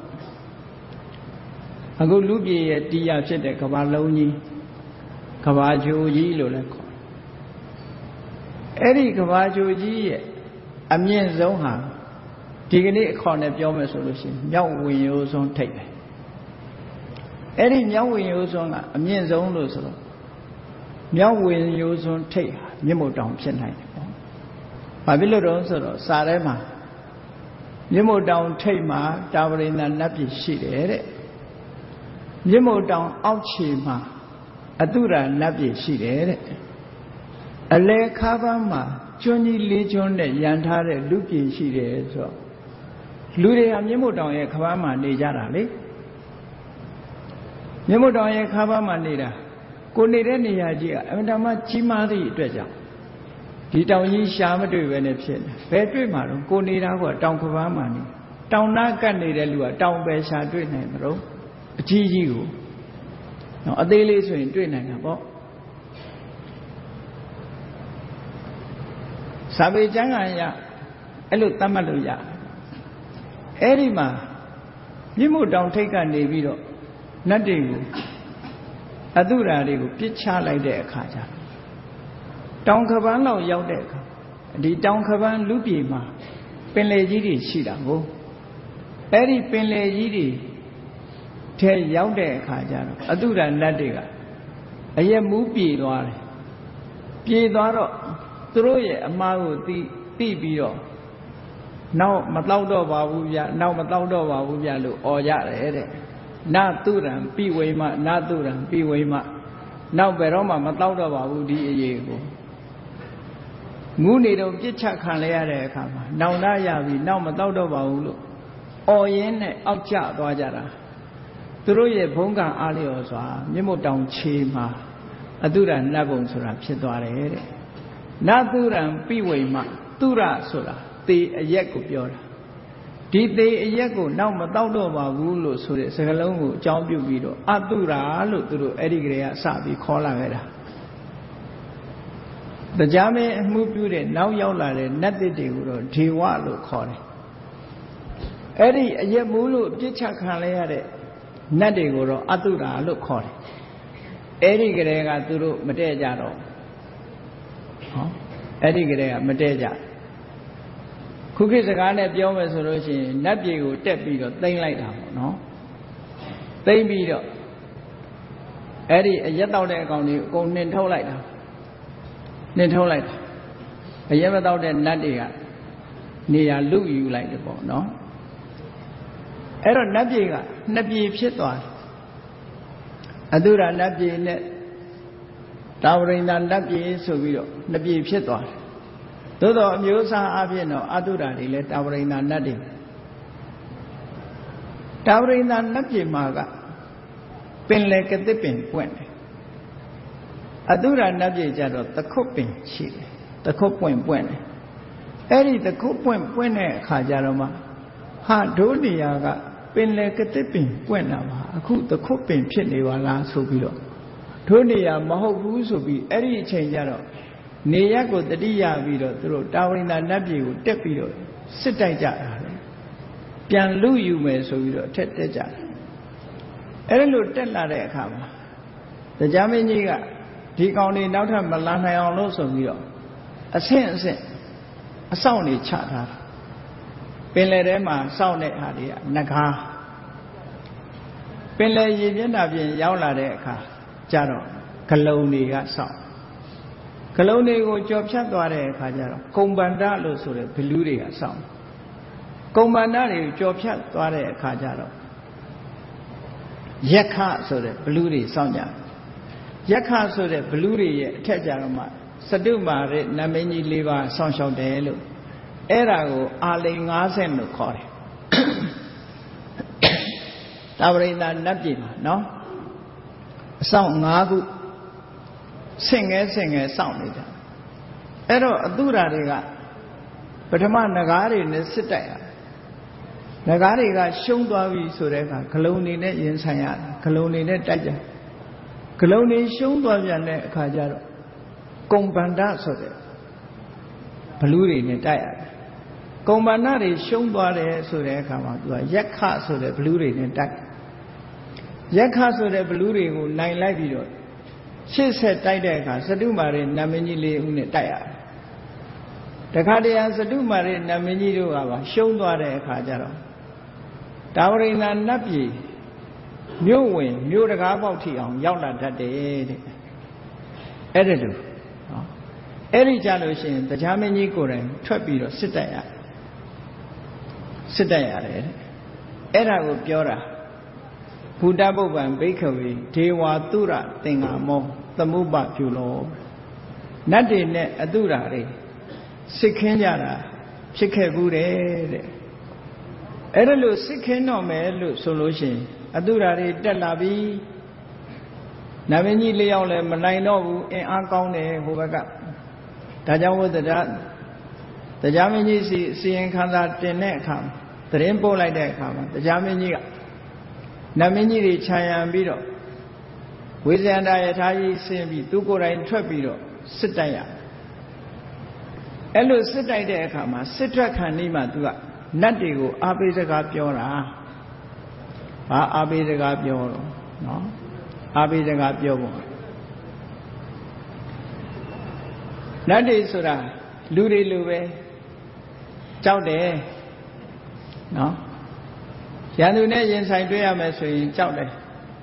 အခုလူပြည်ရဲ့တရားဖြစ်တဲ့ကမ္ဘာလုံးကြီးကမ္ဘာဂျိုကြီးလို့လည်းခေါ်အဲ့ဒီကမ္ဘာဂျိုကြီးရဲ့အမြင့်ဆုံးဟာဒီကနေ့အခေါ်နဲ့ပြောမယ်ဆိုလို့ရှိရင်မြောက်ဝင်ရိုးစွန်းထိပ်ပဲအဲ့ဒီမြောက်ဝင်ရိုးစွန်းကအမြင့်ဆုံးလို့ဆိုတော့မြောက်ဝင်ရိုးစွန်းထိပ်ဟာမြင့်မို့တောင်ဖြစ်နိုင်တယ်ပေါ့ဘာဖြစ်လို့တော့ဆိုတော့စာထဲမှာမြင့်မို့တောင်ထိပ်မှာတာဝရိန္ဒာနတ်ပြည်ရှိတယ်တဲ့မြင့်မို့တောင်အောက်ခြေမှာအတုရာနတ်ပြည်ရှိတယ်တဲ့အလဲခါးပန်းမှာကျွန်းကြီးလေးကျွန်းနဲ့ရန်ထားတဲ့လူပြည်ရှိတယ်ဆိုတော့လူတွေဟာမြင့်မို့တောင်ရဲ့ခါးပန်းမှာနေကြတာလေမြင့်မို့တောင်ရဲ့ခါးပန်းမှာနေတာကိုနေတဲ့နေရာကြီးကအမှန်တမ်းကြီးမားသည့်အတွက်ကြောင့်ဒီတောင်ကြီးရှားမတွေ့ပဲနဲ့ဖြစ်နေဘယ်တွေ့မှာတော့ကိုနေတာကတောင်ခါးပန်းမှာနေတောင်နာကတ်နေတဲ့လူကတောင်ပဲရှားတွေ့နိုင်မလို့အကြီးကြီးကိုနော်အသေးလေးဆိုရင်တွေ့နိုင်တာပေါ့စာပေကျမ်းဂန်ရအဲ့လိုသတ်မှတ်လို့ရအဲ့ဒီမှာမြင့်မို့တောင်ထိပ်ကနေပြီးတော့နတ်တွေကိုအတုရာတွေကိုပြစ်ချလိုက်တဲ့အခါကျတောင်ခပန်းလောက်ရောက်တဲ့အခါဒီတောင်ခပန်းလူပြည်မှာပင်လယ်ကြီးတွေရှိတာကိုအဲ့ဒီပင်လယ်ကြီးတွေထဲရောက်တဲ့အခါကျတော့အတုရာနတ်တွေကအရက်မူးပြေသွားတယ်ပြေသွားတော့သူတို့ရဲ့အမှားကိုသိပြီးတော့နောက်မတော့တော့ပါဘူးဗျနောက်မတော့တော့ပါဘူးဗျလို့អော်ကြတယ်တဲ့နတုရံပိဝိမနတုရံပိဝိမနောက်ဘယ်တော့မှမတော့တော့ပါဘူးဒီအရေးကိုငူးနေတော့ပြစ်ချခံလဲရတဲ့အခါမှာနောင်တရပြီနောက်မတော့တော့ပါဘူးလို့អော်ရင်းနဲ့အောက်ကျသွားကြတာသူတို့ရဲ့ဘုံကံအားလျော်စွာမြင့်မို့တောင်ခြေမှာအတုရနတ်ဘုံဆိုတာဖြစ်သွားတယ်တဲ့နတုရံပိဝိမတုရဆိုတာသေအရက်ကိုပြောတာဒီသေအရက်ကိုနောက်မတော့တော့ပါဘူးလို့ဆိုတဲ့စကားလုံးကိုအကြောင်းပြုပြီးတော့အတုရာလို့သူတို့အဲ့ဒီကလေးကစပြီးခေါ်လာခဲ့တာတရားမင်းအမှုပြုတဲ့နောက်ရောက်လာတဲ့နတ်တစ်တွေကိုတော့ဒေဝလို့ခေါ်တယ်အဲ့ဒီအရက်မူးလို့ပြစ်ချခံလဲရတဲ့နတ်တွေကိုတော့အတုရာလို့ခေါ်တယ်အဲ့ဒီကလေးကသူတို့မတည့်ကြတော့ဟောအဲ့ဒီကလေးကမတည့်ကြခုခေတ်စကားနဲ့ပြောမယ်ဆိုလို့ရှိရင်နတ်ပြည်ကိုတက်ပြီးတော့သိမ့်လိုက်တာပေါ့နော်သိမ့်ပြီးတော့အဲ့ဒီအရက်တောက်တဲ့အကောင်တွေအကုန်နှင်ထုတ်လိုက်တာနှင်ထုတ်လိုက်တာအရက်မတောက်တဲ့နတ်တွေကနေရာလူယူလိုက်တယ်ပေါ့နော်အဲ့တော့နတ်ပြည်ကနှစ်ပြည်ဖြစ်သွားတယ်အတုရနတ်ပြည်နဲ့တာဝရိန္ဒာနတ်ပြည်ဆိုပြီးတော့နှစ်ပြည်ဖြစ်သွားတယ်သို့တော့အမျိုးအစားအဖြစ်တော့အတုရာတွေလည်းတာဝရိန္ဒာနတ်တွေတာဝရိန္ဒာနတ်ပြည်မှာကပင်လယ်ကသစ်ပင်ပွင့်တယ်အတုရနတ်ပြည်ကြတော့တခုတ်ပင်ရှိတယ်တခုတ်ပွင့်ပွင့်တယ်အဲ့ဒီတခုတ်ပွင့်ပွင့်တဲ့အခါကျတော့မှဟာဒုနေရာကပင်လေကတိပင်ပွင့်လာပါအခုတခုတ်ပင်ဖြစ်နေပါလားဆိုပြီးတော့ဒုနေရာမဟုတ်ဘူးဆိုပြီးအဲ့ဒီအချိန်ကျတော့နေရက်ကိုတတိယပြီးတော့သူတို့တာဝရိန္ဒနတ်ပြည်ကိုတက်ပြီးတော့စစ်တိုက်ကြတာလေပြန်လူယူမယ်ဆိုပြီးတော့ထက်တက်ကြတယ်အဲ့လိုတက်လာတဲ့အခါမှာတရားမင်းကြီးကဒီကောင်တွေနောက်ထပ်မလာနိုင်အောင်လို့ဆိုပြီးတော့အဆင့်အဆောက်နေချထားတာပင်လယ်ထဲမှာစောင့်တဲ့ဟာတွေကနဂါးပင်လယ်ရေမျက်နှာပြင်ရောက်လာတဲ့အခါကျတော့ဂလုံတွေကစောင့်ဂလုံတွေကိုကြော်ဖြတ်သွားတဲ့အခါကျတော့ကုံဗန္ဒလို့ဆိုတဲ့ဘလူးတွေကစောင့်ကုံဗန္ဒတွေကိုကြော်ဖြတ်သွားတဲ့အခါကျတော့ယက္ခဆိုတဲ့ဘလူးတွေစောင့်ကြယက္ခဆိုတဲ့ဘလူးတွေရဲ့အထက်ကျတော့မှစတုမာရဲ့နမင်းကြီး၄ပါးစောင့်ရှောက်တယ်လို့အဲ့ဒါကိုအာလိန်50လို့ခေါ်တယ်တာဝရိန္ဒနတ်ပြည်မှာနော်အဆောင်5ခုဆင့်ငယ်စောင့်နေကြအဲ့တော့အတုရာတွေကပထမနဂါးတွေနဲ့စစ်တိုက်ရတယ်နဂါးတွေကရှုံးသွားပြီဆိုတဲ့အခါဂလုံနေနဲ့ရင်ဆိုင်ရတယ်ဂလုံနေနဲ့တိုက်ကြဂလုံနေရှုံးသွားပြန်တဲ့အခါကျတော့ကုံဗန္ဒဆိုတဲ့ဘလူးတွေနဲ့တိုက်ရတယ်ကုံဗန္ဒတွေရှုံးသွားတယ်ဆိုတဲ့အခါမှာသူကယက္ခဆိုတဲ့ဘလူးတွေနဲ့တိုက်ယက္ခဆိုတဲ့ဘလူးတွေကိုနိုင်လိုက်ပြီးတော့ရှေ့ဆက်တိုက်တဲ့အခါစတုမာရဲ့နမင်းကြီး၄ဦးနဲ့တိုက်ရတယ်တခါတည်းစတုမာရဲ့နမင်းကြီးတို့ကပါရှုံးသွားတဲ့အခါကျတော့တာဝရိန္ဒနတ်ပြည်မြို့ဝင်မြို့တကားပေါက်ထိအောင်ရောက်လာတတ်တယ်တဲ့အဲ့ဒါလို့အဲ့ဒီကြလို့ရှိရင်တရားမင်းကြီးကိုယ်တိုင်ထွက်ပြီးတော့စစ်တိုက်ရတယ်အဲ့ဒါကိုပြောတာဘုဒ္ဓပုပ္ပံဘိက္ခဝေဒေဝါတုရသင်္ဃာမောသမုပ္ပပြုလောနတ်တွေနဲ့အတုရာတွေစစ်ခင်းကြတာဖြစ်ခဲ့ဘူးတဲ့အဲ့ဒါလို့စစ်ခင်းတော့မယ်လို့ဆိုလို့ရှိရင်အတုရာတွေတက်လာပြီနမင်းကြီး၄ယောက်လည်းမနိုင်တော့ဘူးအင်အားကောင်းတယ်ဟိုဘက်ကဒါကြောင့်ဝိသဒတရားမင်းကြီးစီရင်ခံစာတင်တဲ့အခါသတင်းပို့လိုက်တဲ့အခါမှာတရားမင်းကြီးကနမင်းကြီးတွေခြံရံပြီးတော့ဝိဇယန္တာယထာကြီးဆင်းပြီးသူကိုယ်တိုင်ထွက်ပြီးတော့စစ်တိုက်ရအဲ့လိုစစ်တိုက်တဲ့အခါမှာစစ်ထွက်ခံနေမှသူကနတ်တွေကိုအာပိစကားပြောတာဘာအာပိစကားပြောတော့နော်အာပိစကားပြောဖို့နတ်တွေဆိုတာလူတွေလိုပဲကြောက်တယ်နော်ရန်သူနဲ့ရင်ဆိုင်တွေ့ရမယ်ဆိုရင်ကြောက်တယ်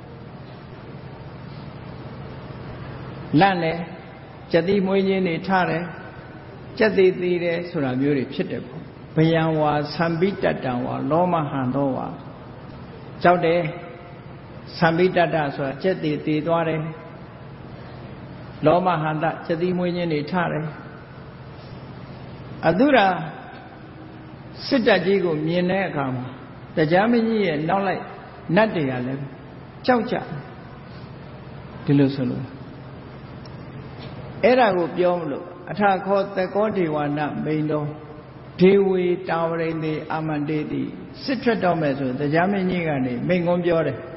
လန့်တယ်ကြတိမွေးခြင်းတွေထားတယ်ကြက်သေးသေးတယ်ဆိုတာမျိုးတွေဖြစ်တယ်ပေါ့ဘယံဝါသံပိတတံဝါလောမဟံသောဝါကြောက်တယ်သံပိတတဆိုတာကြက်သေးသေးသွားတယ်လောမဟံတကြတိမွေးခြင်းတွေထားတယ်အတုရာစစ်တပ်ကြီးကိုမြင်တဲ့အခါမှာတရားမင်းကြီးရဲ့နောက်လိုက်နတ်တွေကလည်းကြောက်ကြဒီလိုဆိုလို့အဲ့ဒါကိုပြောမလို့အထခောသကောဒေဝနာမိန်တော်ဒေဝေတာဝရိန္ဒေအာမန္တေတိစစ်ထွက်တော့မယ်ဆိုတရားမင်းကြီးကနေမိန်ကွန်းပြောတယ်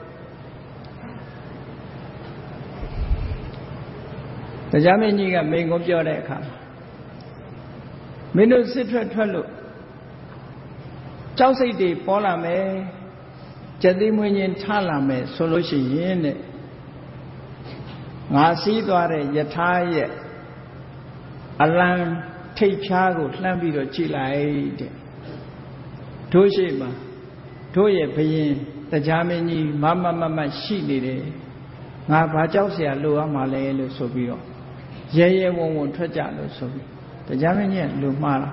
တရားမင်းကြီးကမိန်ကွန်းပြောတဲ့အခါမင်းတို့စစ်ထွက်လို့ကြောက်စိတ်တွေပေါ်လာမယ်ကြတိမွေးခြင်းထားလာမယ်ဆိုလို့ရှိရင်တဲ့ငါစီးသွားတဲ့ယထာရဲ့အလံထိပ်ဖြားကိုလှမ်းပြီးတော့ကြည့်လိုက်တဲ့တို့ရှိမှာတို့ရဲ့ဘယင်တရားမင်းကြီးမရှိနေတယ်ငါဘာကြောက်เสียလိုရမှာလဲလို့ဆိုပြီးတော့ရဲဝံထွက်ကြလို့ဆိုပြီးတရားမင်းကြီးလူမှားလား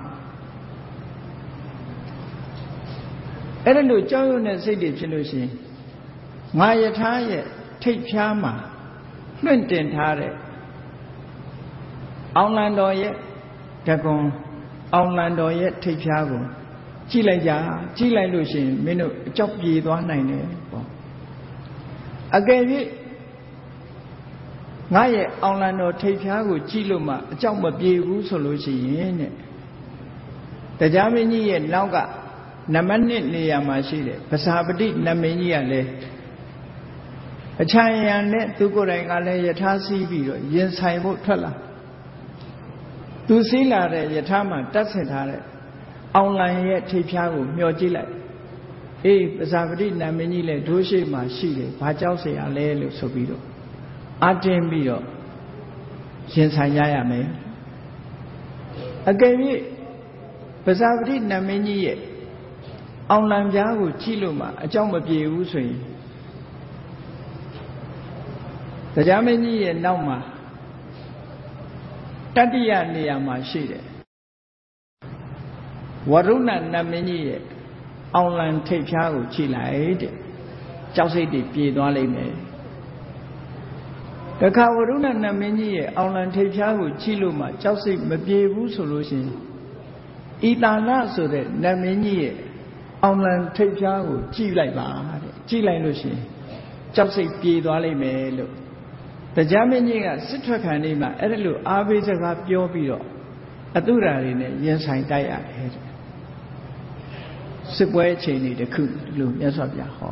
အဲ့ဒါလို့ကြောက်ရွံ့တဲ့စိတ်တွေဖြစ်လို့ရှိရင်ငါယထာရဲ့ထိပ်ဖြားမှာလွင့်တင်ထားတဲ့အောင်လံတော်ရဲ့တကွန်အောင်လံတော်ရဲ့ထိပ်ဖြားကိုကြည့်လိုက်ကြကြည့်လိုက်လို့ရှိရင်မင်းတို့အကြောက်ပြေသွားနိုင်တယ်ပေါ့အကယ်၍ငါရဲ့အောင်လံတော်ထိပ်ဖျားကိုကြည့်လို့မှအကြောက်မပြေဘူးဆိုလို့ရှိရင်တဲ့တရားမင်းကြီးရဲ့နောက်ကနံပါတ်1နေရာမှာရှိတယ်ပဇာပတိနမင်းကြီးကလည်းအချမ်းရံနဲ့သူကိုယ်တိုင်ကလည်းယထာစီးပြီးတော့ရင်ဆိုင်ဖို့ထွက်လာသူစီးလာတဲ့ယထာမှာတတ်ဆင်ထားတဲ့အောင်လံရဲ့ထိပ်ဖျားကိုမျှော်ကြည့်လိုက်အေးပဇာပတိနမင်းကြီးလည်းဒိုးရှိမှရှိတယ်ဘာကြောက်เสียလဲလို့ဆိုပြီးတော့အတင်းပြီးတော့ရင်ဆိုင်ရမယ်အကယ်၍ပဇာပတိနမင်းကြီးရဲ့အောင်လံပြားကိုကြည့်လို့မှအကြောင်းမပြေဘူးဆိုရင်တရားမင်းကြီးရဲ့နောက်မှာတတိယနေရာမှာရှိတယ်ဝရုဏနမင်းကြီးရဲ့အောင်လံထိပ်ဖျားကိုကြည့်လိုက်တဲ့ကြောက်စိတ်တွေပြေသွားလိမ့်မယ်တခါဝရုဏနမင်းကြီးရဲ့အောင်လံထိပ်ဖျားကိုကြည့်လို့မှကြောက်စိတ်မပြေဘူးဆိုလို့ရှိရင်ဤတာလဆိုတဲ့နမင်းကြီးရဲ့အောင်လံထိပ်ဖျားကိုကြည့်လိုက်ပါတဲ့ကြည့်လိုက်လို့ရှိရင်ကြောက်စိတ်ပြေသွားလိမ့်မယ်လို့တရားမင်းကြီးကစစ်ထွက်ခံနေမှာအဲ့ဒါလို့အားပေးစကားပြောပြီးတော့အတုရာတွေနဲ့ရင်ဆိုင်တိုက်ရတယ်စစ်ပွဲအချိန်တွေတခုလို့မြတ်စွာဘုရားဟော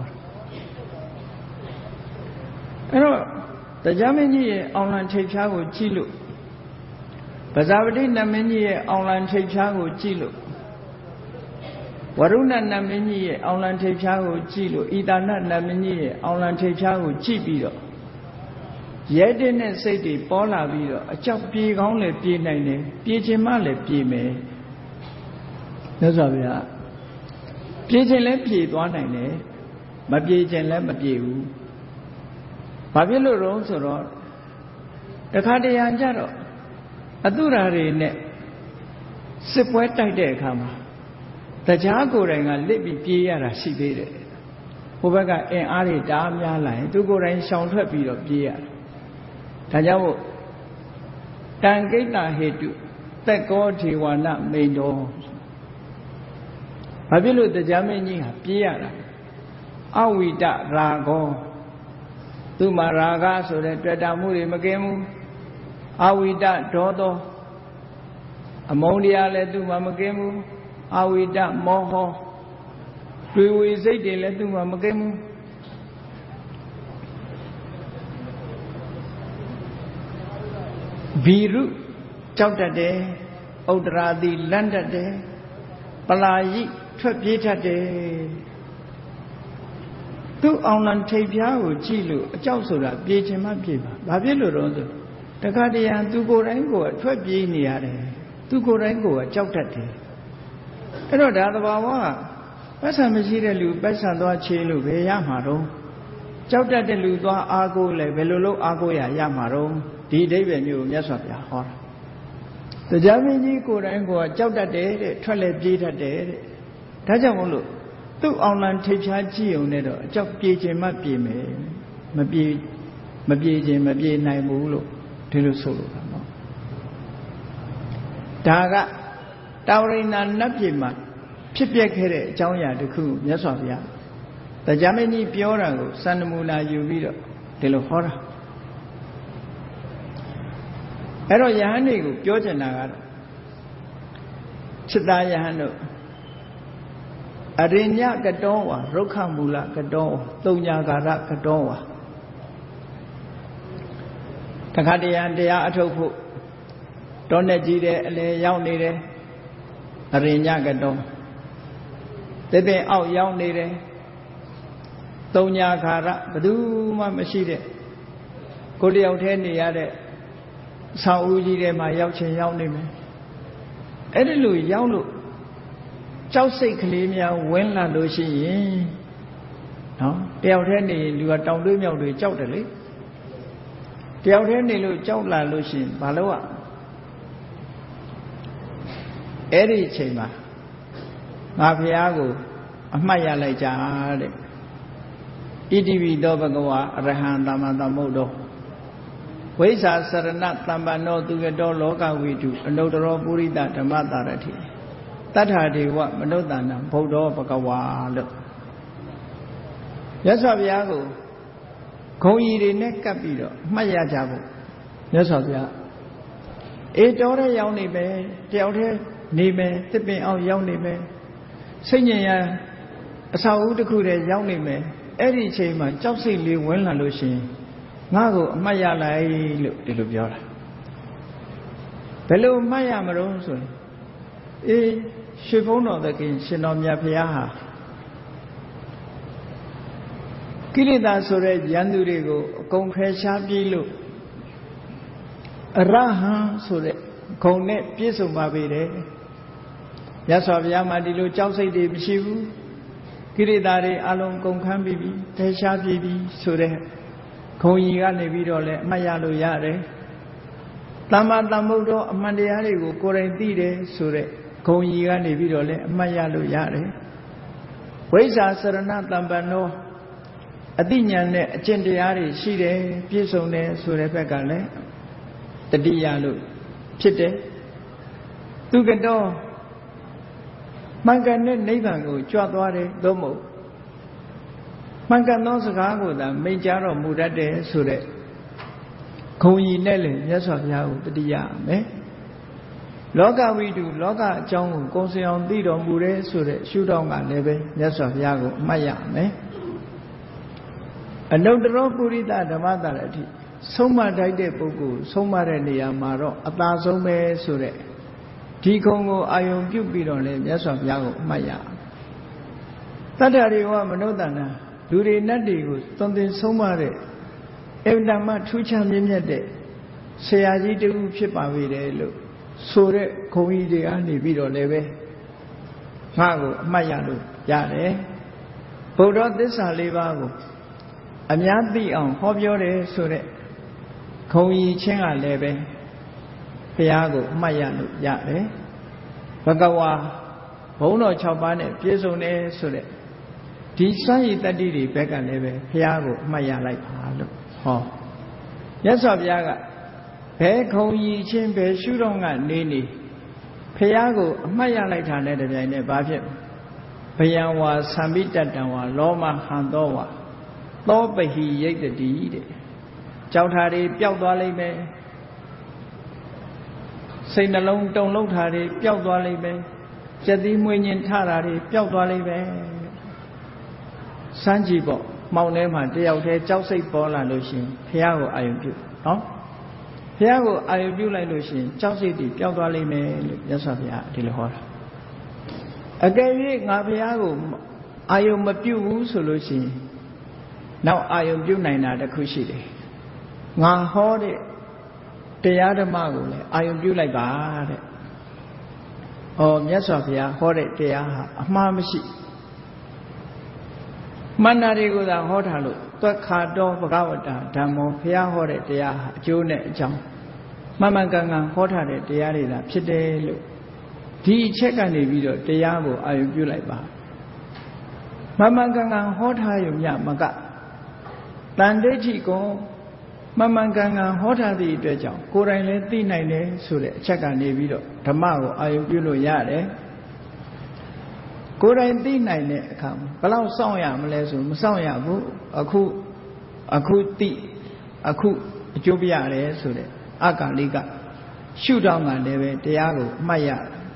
အဲ့တော့တရားမင်းကြီးရဲ့အောင်လံထိပ်ဖျားကိုကြည့်လို့ပဇာပတိနမင်းကြီးရဲ့အောင်လံထိပ်ဖျားကိုကြည့်လို့ဝရုဏနမင်းကြီးရဲ့အောင်လံထိပ်ဖျားကိုကြည့်လို့ဣတာနနမင်းကြီးရဲ့အောင်လံထိပ်ဖျားကိုကြည့်ပြီးတော့ရဲတဲ့နဲ့စိတ်တွေပေါ်လာပြီးတော့အကြောက်ပြေကောင်းလည်းပြေနိုင်တယ်ပြေခြင်းမှလည်းပြေမယ်မြတ်စွာဘုရားပြေခြင်းလည်းပြေသွားနိုင်တယ်မပြေခြင်းလည်းမပြေဘူးဘာဖြစ်လို့တော့ဆိုတော့တခါတရံကြတော့အတုရာတွေနဲ့စစ်ပွဲတိုက်တဲ့အခါမှာတရားကိုယ်တိုင်ကလစ်ပြီးပြေးရတာရှိသေးတယ်ဟိုဘက်ကအင်အားတွေတအားများလာရင်သူကိုယ်တိုင်ရှောင်ထွက်ပြီးတော့ပြေးရဒါကြောင့်မို့တံကိတ္တဟေတုသက်ကောထေဝနာမိန်တော်ဘာဖြစ်လို့တရားမင်းကြီးဟာပြေးရတာအဝိတရာဂောသူမှာရာဂဆိုတဲ့တွေ့တာမှုတွေမကင်းဘူးအဝိတဒေါသောအမုန်းတရားလည်းသူမှာမကင်းဘူးအဝိတမောဟတွေ့ဝေစိတ်တွေလည်းသူမှာမကင်းဘူးဘီရုကြောက်တတ်တယ်ဥဒ္ဒရာတိလန့်တတ်တယ်ပလာယိထွက်ပြေးတတ်တယ်သူ့အောင်လံထိပ်ဖျားကိုကြည့်လို့အကြောက်ဆိုတာပြေးခြင်းမပြေးပါဘာဖြစ်လို့တော့ဆိုတခါတရံသူကိုယ်တိုင်ကိုယ်ထွက်ပြေးနေရတယ်သူကိုယ်တိုင်ကိုယ်ကြောက်တတ်တယ်အဲ့တော့ဒါသဘာဝပတ်စံမရှိတဲ့လူပတ်စံသွားချေလို့ဘယ်ရမှာတော့ကြောက်တတ်တဲ့လူသွားအားကိုးလဲဘယ်လိုလုပ်အားကိုးရမှာတော့ဒီအဓိပ္ပာယ်မျိုးကိုမြတ်စွာဘုရားဟောတာတရားမင်းကြီးကိုယ်တိုင်ကိုယ်ကြောက်တတ်တယ်တဲ့ထွက်လဲပြေးတတ်တယ်တဲ့ဒါကြောင့်မို့လို့သူ့အောင်လံထိပ်ဖြားကြည့်ုံနဲ့တော့အကြောက်ပြေးခြင်းမှပြေးမယ်မပြေးခြင်းမပြေးနိုင်ဘူးလို့ဒီလိုဆိုလိုတာနော်ဒါကတာဝရိဏနတ်ပြည်မှာဖြစ်ပျက်ခဲ့တဲ့အကြောင်းအရာတစ်ခုမြတ်စွာဘုရားတရားမင်းကြီးပြောတာကိုစံနမူနာယူပြီးတော့ဒီလိုဟောတာအဲ့တော့ယဟန်တွေကိုပြောချင်တာကတော့จิตตယဟန်တို့အရိညကတောဝါရုက္ခမူလကတောဝါသုံးညာကာရကတောဝါတခါတရံတရားအထုတ်ဖို့တောနဲ့ကြီးတဲ့အလေရောက်နေတယ်အရိညကတောတဲ့တဲ့အောက်ရောက်နေတယ်သုံးညာကာရဘယ်သူမှမရှိတဲ့ကိုတယောက်တည်းနေရတဲ့ဆောင်းဦးကြီးထဲမှာရောက်ချင်ရောက်နေမယ်အဲ့ဒီလိုရောက်လို့ကြောက်စိတ်ကလေးများဝင်လာလို့ရှိရင်နော်တယောက်တည်းနေလူကတောင်တွေးမြောက်တွေကြောက်တယ်လေတယောက်တည်းနေလို့ကြောက်လာလို့ရှိရင်ဘာလို့အဲ့ဒီအချိန်မှာငါဘုရားကိုအမှတ်ရလိုက်ကြတဲ့ဣတိပိသောဘဂဝါအရဟံသမ္မာသမ္ဗုဒ္ဓောဝိဇ္ဇာစရဏတမ္ပန္နောသူကတောလောကဝိတုအနုတ္တရောပုရိသဓမ္မတာရတိတတ္ထာဒေဝမနုဿာနံဗုဒ္ဓောဘဂဝါလို့ရသော်ဘုရားကိုဂုံကြီးတွေနဲ့ကပ်ပြီးတော့မှတ်ရကြဖို့မြတ်စွာဘုရားတော်တဲ့ရောက်နေမယ်တယောက်တည်းနေမယ်တစ်ပင်အောင်ရောက်နေမယ်စိတ်ညင်ရအစာအုပ်တစ်ခုတည်းရောက်နေမယ်အဲ့ဒီအချိန်မှာကြောက်စိတ်လေးဝင်လာလို့ရှိရင်ငါ့ကိုအမှတ်ရလိုက်လို့ဒီလိုပြောတာဘယ်လိုအမှတ်ရမလို့ဆိုရင်ရွှေဘုန်းတော်သခင်ရှင်တော်မြတ်ဘုရားဟာကိလေသာဆိုတဲ့ယန္တုတွေကိုအကုန်ဖယ်ရှားပြီးလို့အရဟံဆိုတဲ့ဂုဏ်နဲ့ပြည့်စုံပါပေတယ်မြတ်စွာဘုရားမှာဒီလိုကြောက်စိတ်တွေမရှိဘူးကိလေသာတွေအလုံးကုန်ခန်းပြီးပြီဖယ်ရှားပြီးပြီဆိုတဲ့ဂုဏ်ကြီးကနေပြီးတော့လည်းအမှတ်ရလို့ရတယ်သမ္မာသမ္ဗုဒ္ဓအမှန်တရားတွေကိုကိုယ်တိုင်သိတယ်ဆိုတဲ့ဂုဏ်ကြီးကနေပြီးတော့လည်းအမှတ်ရလို့ရတယ်ဝိဇ္ဇာစရဏတမ္ပန္နောအသိဉာဏ်နဲ့အကျင့်တရားတွေရှိတယ်ပြည့်စုံတယ်ဆိုတဲ့ဘက်ကလည်းတတိယလို့ဖြစ်တယ်သူကတော့မှန်ကန်တဲ့နိဗ္ဗာန်ကိုကြွသွားတယ်သို့မဟုတ်မှန်ကန်သောစကားကိုသာမိန့်ကြားတော်မူတတ်တယ်ဆိုတဲ့ဂုဏ်ကြီးနဲ့လည်းမြတ်စွာဘုရားကိုတတိယမယ်လောကဝိတုလောကအကြောင်းကိုကိုယ်စင်အောင်သိတော်မူတယ်ဆိုတဲ့ရှုထောင့်ကလည်းပဲမြတ်စွာဘုရားကိုအမှတ်ရမယ်အနုတ္တရောပုရိသဓမ္မတာရတိဆုံးမထိုက်တဲ့ပုဂ္ဂိုလ်ဆုံးမတဲ့နေရာမှာတော့အသာဆုံးပဲဆိုတဲ့ဒီခုံကိုအာယုံပြုပြီးတော့လည်းမြတ်စွာဘုရားကိုအမှတ်ရတတ္တရိဝမနုဿာနာလူတွေနတ်တွေကိုသွန်သင်ဆုံးမတဲ့အဗ္ဗဓမ္မထူးခြားမြင့်မြတ်တဲ့ဆရာကြီးတူဖြစ်ပါပေတယ်လို့ဆိုတဲ့ခုံကြီးတွေကနေပြီးတော့လည်းပဲငါ့ကိုအမှတ်ရလို့ရတယ်ဗုဒ္ဓသစ္စာ၄ပါးကိုအများသိအောင်ဟောပြောတယ်ဆိုတဲ့ခုံကြီးချင်းကလည်းပဲဘုရားကိုအမှတ်ရလို့ရတယ်ဘဂဝါဘုန်းတော်6ပါးနဲ့ပြည့်စုံတယ်ဆိုတဲ့ဒီစွမ်းရည်တတ္တိတွေဘက်ကလည်းပဲဘုရားကိုအမှတ်ရလိုက်ပါလို့ဟောမြတ်စွာဘုရားကဘယ်ခုံကြီးချင်းဘယ်ရှုတော့ကနေနေဘုရားကိုအမှတ်ရလိုက်တာနဲ့တပြိုင်တည်းဘာဖြစ်ဘယံဝါသံမိတတံဝါလောမဟံသောဝါသောပဟိယိတ္တိတဲ့ကြောက်တာတွေပျောက်သွားလိမ့်မယ်စိတ်နှလုံးတုန်လှုပ်တာတွေပျောက်သွားလိမ့်မယ်စက်သီးမွေးညင်ထတာတွေပျောက်သွားလိမ့်မယ်စမ်းကြည့်ပေါ့မှောင်ထဲမှာတယောက်တည်းကြောက်စိတ်ပေါ်လာလို့ရှိရင်ဘုရားကိုအာရုံပြုနော်ဘုရားကိုအာရုံပြုလိုက်လို့ရှိရင်ကြောက်စိတ်တွေပျောက်သွားလိမ့်မယ်လို့မြတ်စွာဘုရားဒီလိုဟောတာအကယ်၍ငါဘုရားကိုအာရုံမပြုဘူးဆိုလို့ရှိရင်နောက်အာယုံပြုနိုင်တာတစ်ခုရှိတယ်ငါဟောတဲ့တရားဓမ္မကိုလည်းအာယုံပြုလိုက်ပါတဲ့မြတ်စွာဘုရားဟောတဲ့တရားဟာအမှားမရှိမှန်တာတွေကိုသာဟောထားလို့သက်ခါတော်ဘဂဝတာဓမ္မောဘုရားဟောတဲ့တရားဟာအကျိုးနဲ့အကြောင်းမှန်မှန်ကန်ကန်ဟောထားတဲ့တရားတွေသာဖြစ်တယ်လို့ဒီအချက်ကနေပြီးတော့တရားကိုအာယုံပြုလိုက်ပါမှန်မှန်ကန်ကန်ဟောထားရုံညမကတန်ဒိဋ္ဌိကိုမှန်မှန်ကန်ကန်ဟောထားသည့်အတွက်ကြောင့်ကိုယ်တိုင်လည်းသိနိုင်တယ်ဆိုတဲ့အချက်ကနေပြီးတော့ဓမ္မကိုအာယုံပြုလို့ရတယ်ကိုယ်တိုင်သိနိုင်တဲ့အခါဘယ်လောက်စောင့်ရမလဲဆိုမစောင့်ရဘူးအခုသိအခုအကျိုးပြရတယ်ဆိုတဲ့အကာလိကရှုထောင့်ကလည်းပဲတရားကိုအမှတ်ရ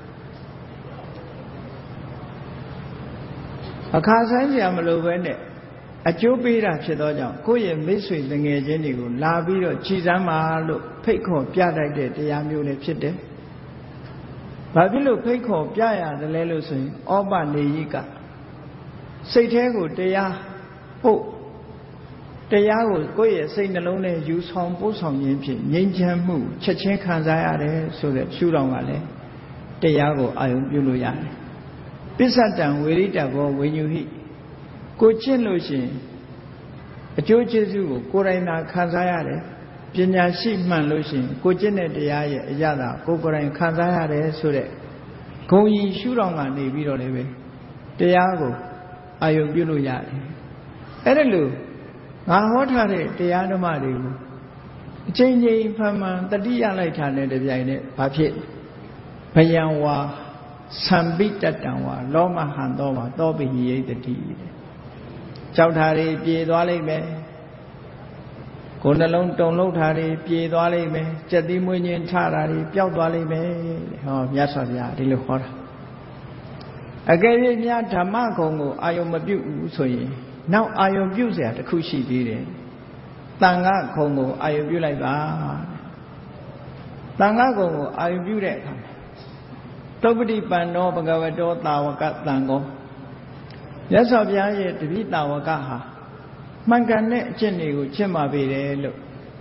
အခါဆိုင်ကြမလို့ပဲနဲ့အကျိုးပေးတာဖြစ်သောကြောင့်ကိုယ့်ရဲ့မိတ်ဆွေတငယ်ချင်းတွေကိုလာပြီးတော့ကြည်စမ်းပါလို့ဖိတ်ခေါ်ပြတတ်တဲ့တရားမျိုးလည်းဖြစ်တယ်။ဘာဖြစ်လို့ဖိတ်ခေါ်ပြရတယ်လဲလို့ဆိုရင်ဩပနေယိကစိတ်แท้ကိုတရားပို့တရားကိုကိုယ့်ရဲ့စိတ်နှလုံးထဲယူဆောင်ပို့ဆောင်ခြင်းဖြင့်ငြိမ်းချမ်းမှုချက်ချင်းခံစားရတယ်ဆိုတဲ့ရှုထောင့်ကလည်းတရားကိုအာရုံပြုလို့ရတယ်။ပစ္စတံဝေရိတဘောဝိညုဟိကိုကျင့်လို့ရှိရင်အကျိုးကျေးဇူးကိုကိုယ်တိုင်သာခံစားရတယ်ပညာရှိမှန်လို့ရှိရင်ကိုကျင့်တဲ့တရားရဲ့အရသာကိုယ်တိုင်ခံစားရတယ်ဆိုတဲ့ဂုဏ်ကြီးရှုထောင့်ကနေပြီးတော့လည်းပဲတရားကိုအာယုံပြုလို့ရတယ်အဲ့ဒါလို့ငါဟောထားတဲ့တရားဓမ္မတွေကိုအချိန်ချင်းဖန်မှန်တတိယလိုက်တာနဲ့တပြိုင်နက်ဘာဖြစ်ဘယံဝါသံပိတတံဝါလောမဟံသောဝါသောပိဟိယိတ္တိကြောက်တာတွေပြေသွားလိမ့်မယ်ကိုယ်နှလုံးတုန်လှုပ်တာတွေပြေသွားလိမ့်မယ်ကြက်သီးမွေးညင်းထတာတွေပျောက်သွားလိမ့်မယ်ဟောမြတ်စွာဘုရားဒီလိုဟောတာအကယ်၍များဓမ္မဂုံကိုအာယုံမပြုဘူးဆိုရင်နောက်အာယုံပြုเสียတစ်ခုရှိသေးတယ်တန်ခါဂုံကိုအာယုံပြုလိုက်ပါတန်ခါဂုံကိုအာယုံပြုတဲ့အခါသုပ္ပတိပန္နောဘဂဝတောတာဝကတံကောမြတ်စွာဘုရားရဲ့တပိတာဝကဟာမှန်ကန်တဲ့အကျင့်တွေကိုကျင့်ပါပေတယ်လို့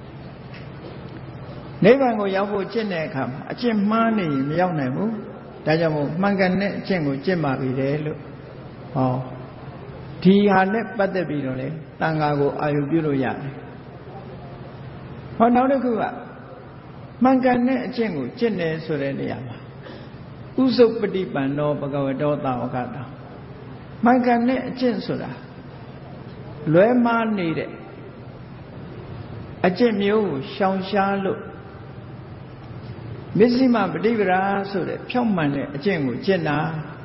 နိဗ္ဗာန်ကိုရောက်ဖို့ကျင့်တဲ့အခါမှာအကျင့်မှားနေရင်မရောက်နိုင်ဘူးဒါကြောင့်မို့မှန်ကန်တဲ့အကျင့်ကိုကျင့်ပါပေတယ်လို့ဟောဒီဟာနဲ့ပတ်သက်ပြီးတော့လေတန်ခါကိုအာယုပြုလို့ရတယ်ဟောနောက်တစ်ခုကမှန်ကန်တဲ့အကျင့်ကိုကျင့်တယ်ဆိုတဲ့နေရာမှာဥစုပ္ပတိပန္နောဘဂဝတောတာဝကတောမှန်ကန်တဲ့အကျင့်ဆိုတာလွဲမှားနေတဲ့အကျင့်မျိုးကိုရှောင်ရှားလို့မစ္စည်းမပฏิပဒါဆိုတဲ့ဖြောင့်မှန်တဲ့အကျင့်ကိုကျင့်တာ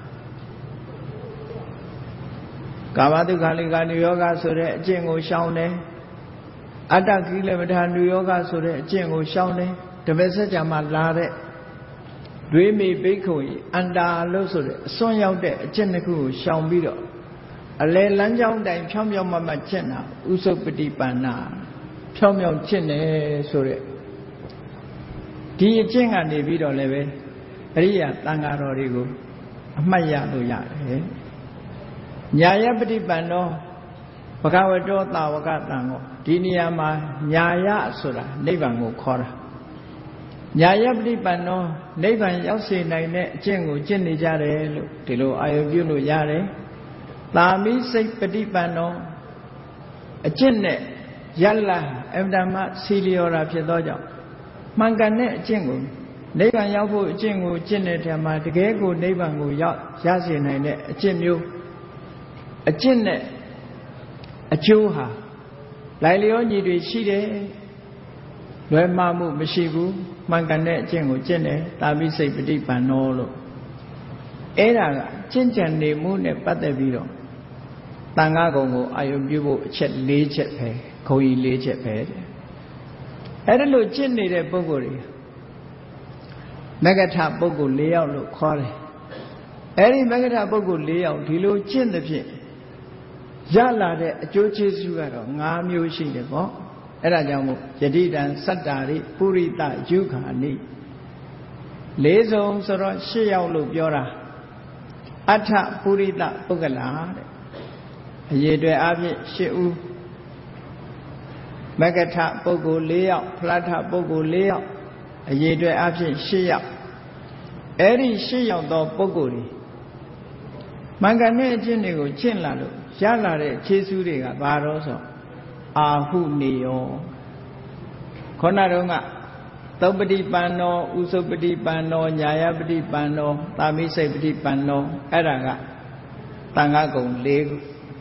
ကာမတုခလိကာနုယောဂဆိုတဲ့အကျင့်ကိုရှောင်တယ်အတ္တကိလေသာနုယောဂဆိုတဲ့အကျင့်ကိုရှောင်တယ်ဓမ္မစကြာမှာလာတဲ့ဒွေမိဘိက္ခုအန္တာလို့ဆိုတဲ့အစွန်းရောက်တဲ့အကျင့်တစ်ခုကိုရှောင်ပြီးတော့အလယ်လမ်းကြောင်းတိုင်ဖြောင်းဖြောင်းမမကျင့်တာဥစုပ္ပတိပန္နာဖြောင်းဖြောင်းကျင့်တယ်ဆိုတဲ့ဒီအကျင့်ကနေပြီးတော့လည်းပဲအရိယာတန်ဃာတော်တွေကိုအမှတ်ရလို့ရတယ်ညာယပฏิပန္နောဘဂဝတောတာဝကတံကိုဒီနေရာမှာညာယဆိုတာနိဗ္ဗာန်ကိုခေါ်တာညာယပฏิပန္နောနိဗ္ဗာန်ရောက်စေနိုင်တဲ့အကျင့်ကိုကျင့်နေကြတယ်လို့ဒီလိုအာယုပြုလို့ရတယ်သာမိစိတ်ပฏิပန္နောအကျင့်နဲ့ယတ္လအဗ္ဗဓမ္မစီလျော်တာဖြစ်သောကြောင့်မှန်ကန်တဲ့အကျင့်ကိုနိဗ္ဗာန်ရောက်ဖို့အကျင့်ကိုကျင့်တဲ့ထက်မှာတကယ်ကိုနိဗ္ဗာန်ကိုရောက်ရစေနိုင်တဲ့အကျင့်မျိုးအကျင့်နဲ့အကျိုးဟာလိုက်လျောညီတွေရှိတယ်လွယ်မှားမှုမရှိဘူးမှန်ကန်တဲ့အကျင့်ကိုကျင့်တယ်သာမိစိတ်ပฏิပန္နောလို့အဲ့ဒါကကျင့်ကြံနေမှုနဲ့ပတ်သက်ပြီးတော့တန်ခါဂုံကိုအာယုပြုဖို့အချက်၄ချက်ပဲဂုံကြီး၄ချက်ပဲအဲ့ဒါလို့ကျင့်နေတဲ့ပုဂ္ဂိုလ်တွေမဂ္ဂထပုဂ္ဂိုလ်၄ယောက်လို့ခေါ်တယ်အဲ့ဒီမဂ္ဂထပုဂ္ဂိုလ်၄ယောက်ဒီလိုကျင့်သဖြင့်ရလာတဲ့အကျိုးကျေးဇူးကတော့၅မျိုးရှိတယ်ပေါ့အဲ့ဒါကြောင့်မို့ယတိတံစတ္တာရိပုရိသယုခာနိ၄စုံဆိုတော့၈ယောက်လို့ပြောတာအဋ္ဌပုရိသပုဂ္ဂလာတဲ့အရေအတွက်အပြင်၈ဦးမဂ္ဂထပုဂ္ဂိုလ်၄ယောက်ဖလထပုဂ္ဂိုလ်၄ယောက်အရေအတွက်အပြင်၈ယောက်အဲ့ဒီ၈ယောက်သောပုဂ္ဂိုလ်တွေမှန်ကန်တဲ့အကျင့်တွေကိုကျင့်လာလို့ရလာတဲ့ခြေဆုတွေကဘာတော့ဆိုအာဟုနေယောခေါဏတုန်းကသုပ္ပတိပန္နောဥစုပ္ပတိပန္နောညာယပတိပန္နောသာမိစိတ်ပတိပန္နောအဲ့ဒါကတန်ခါဂုံ၄ခု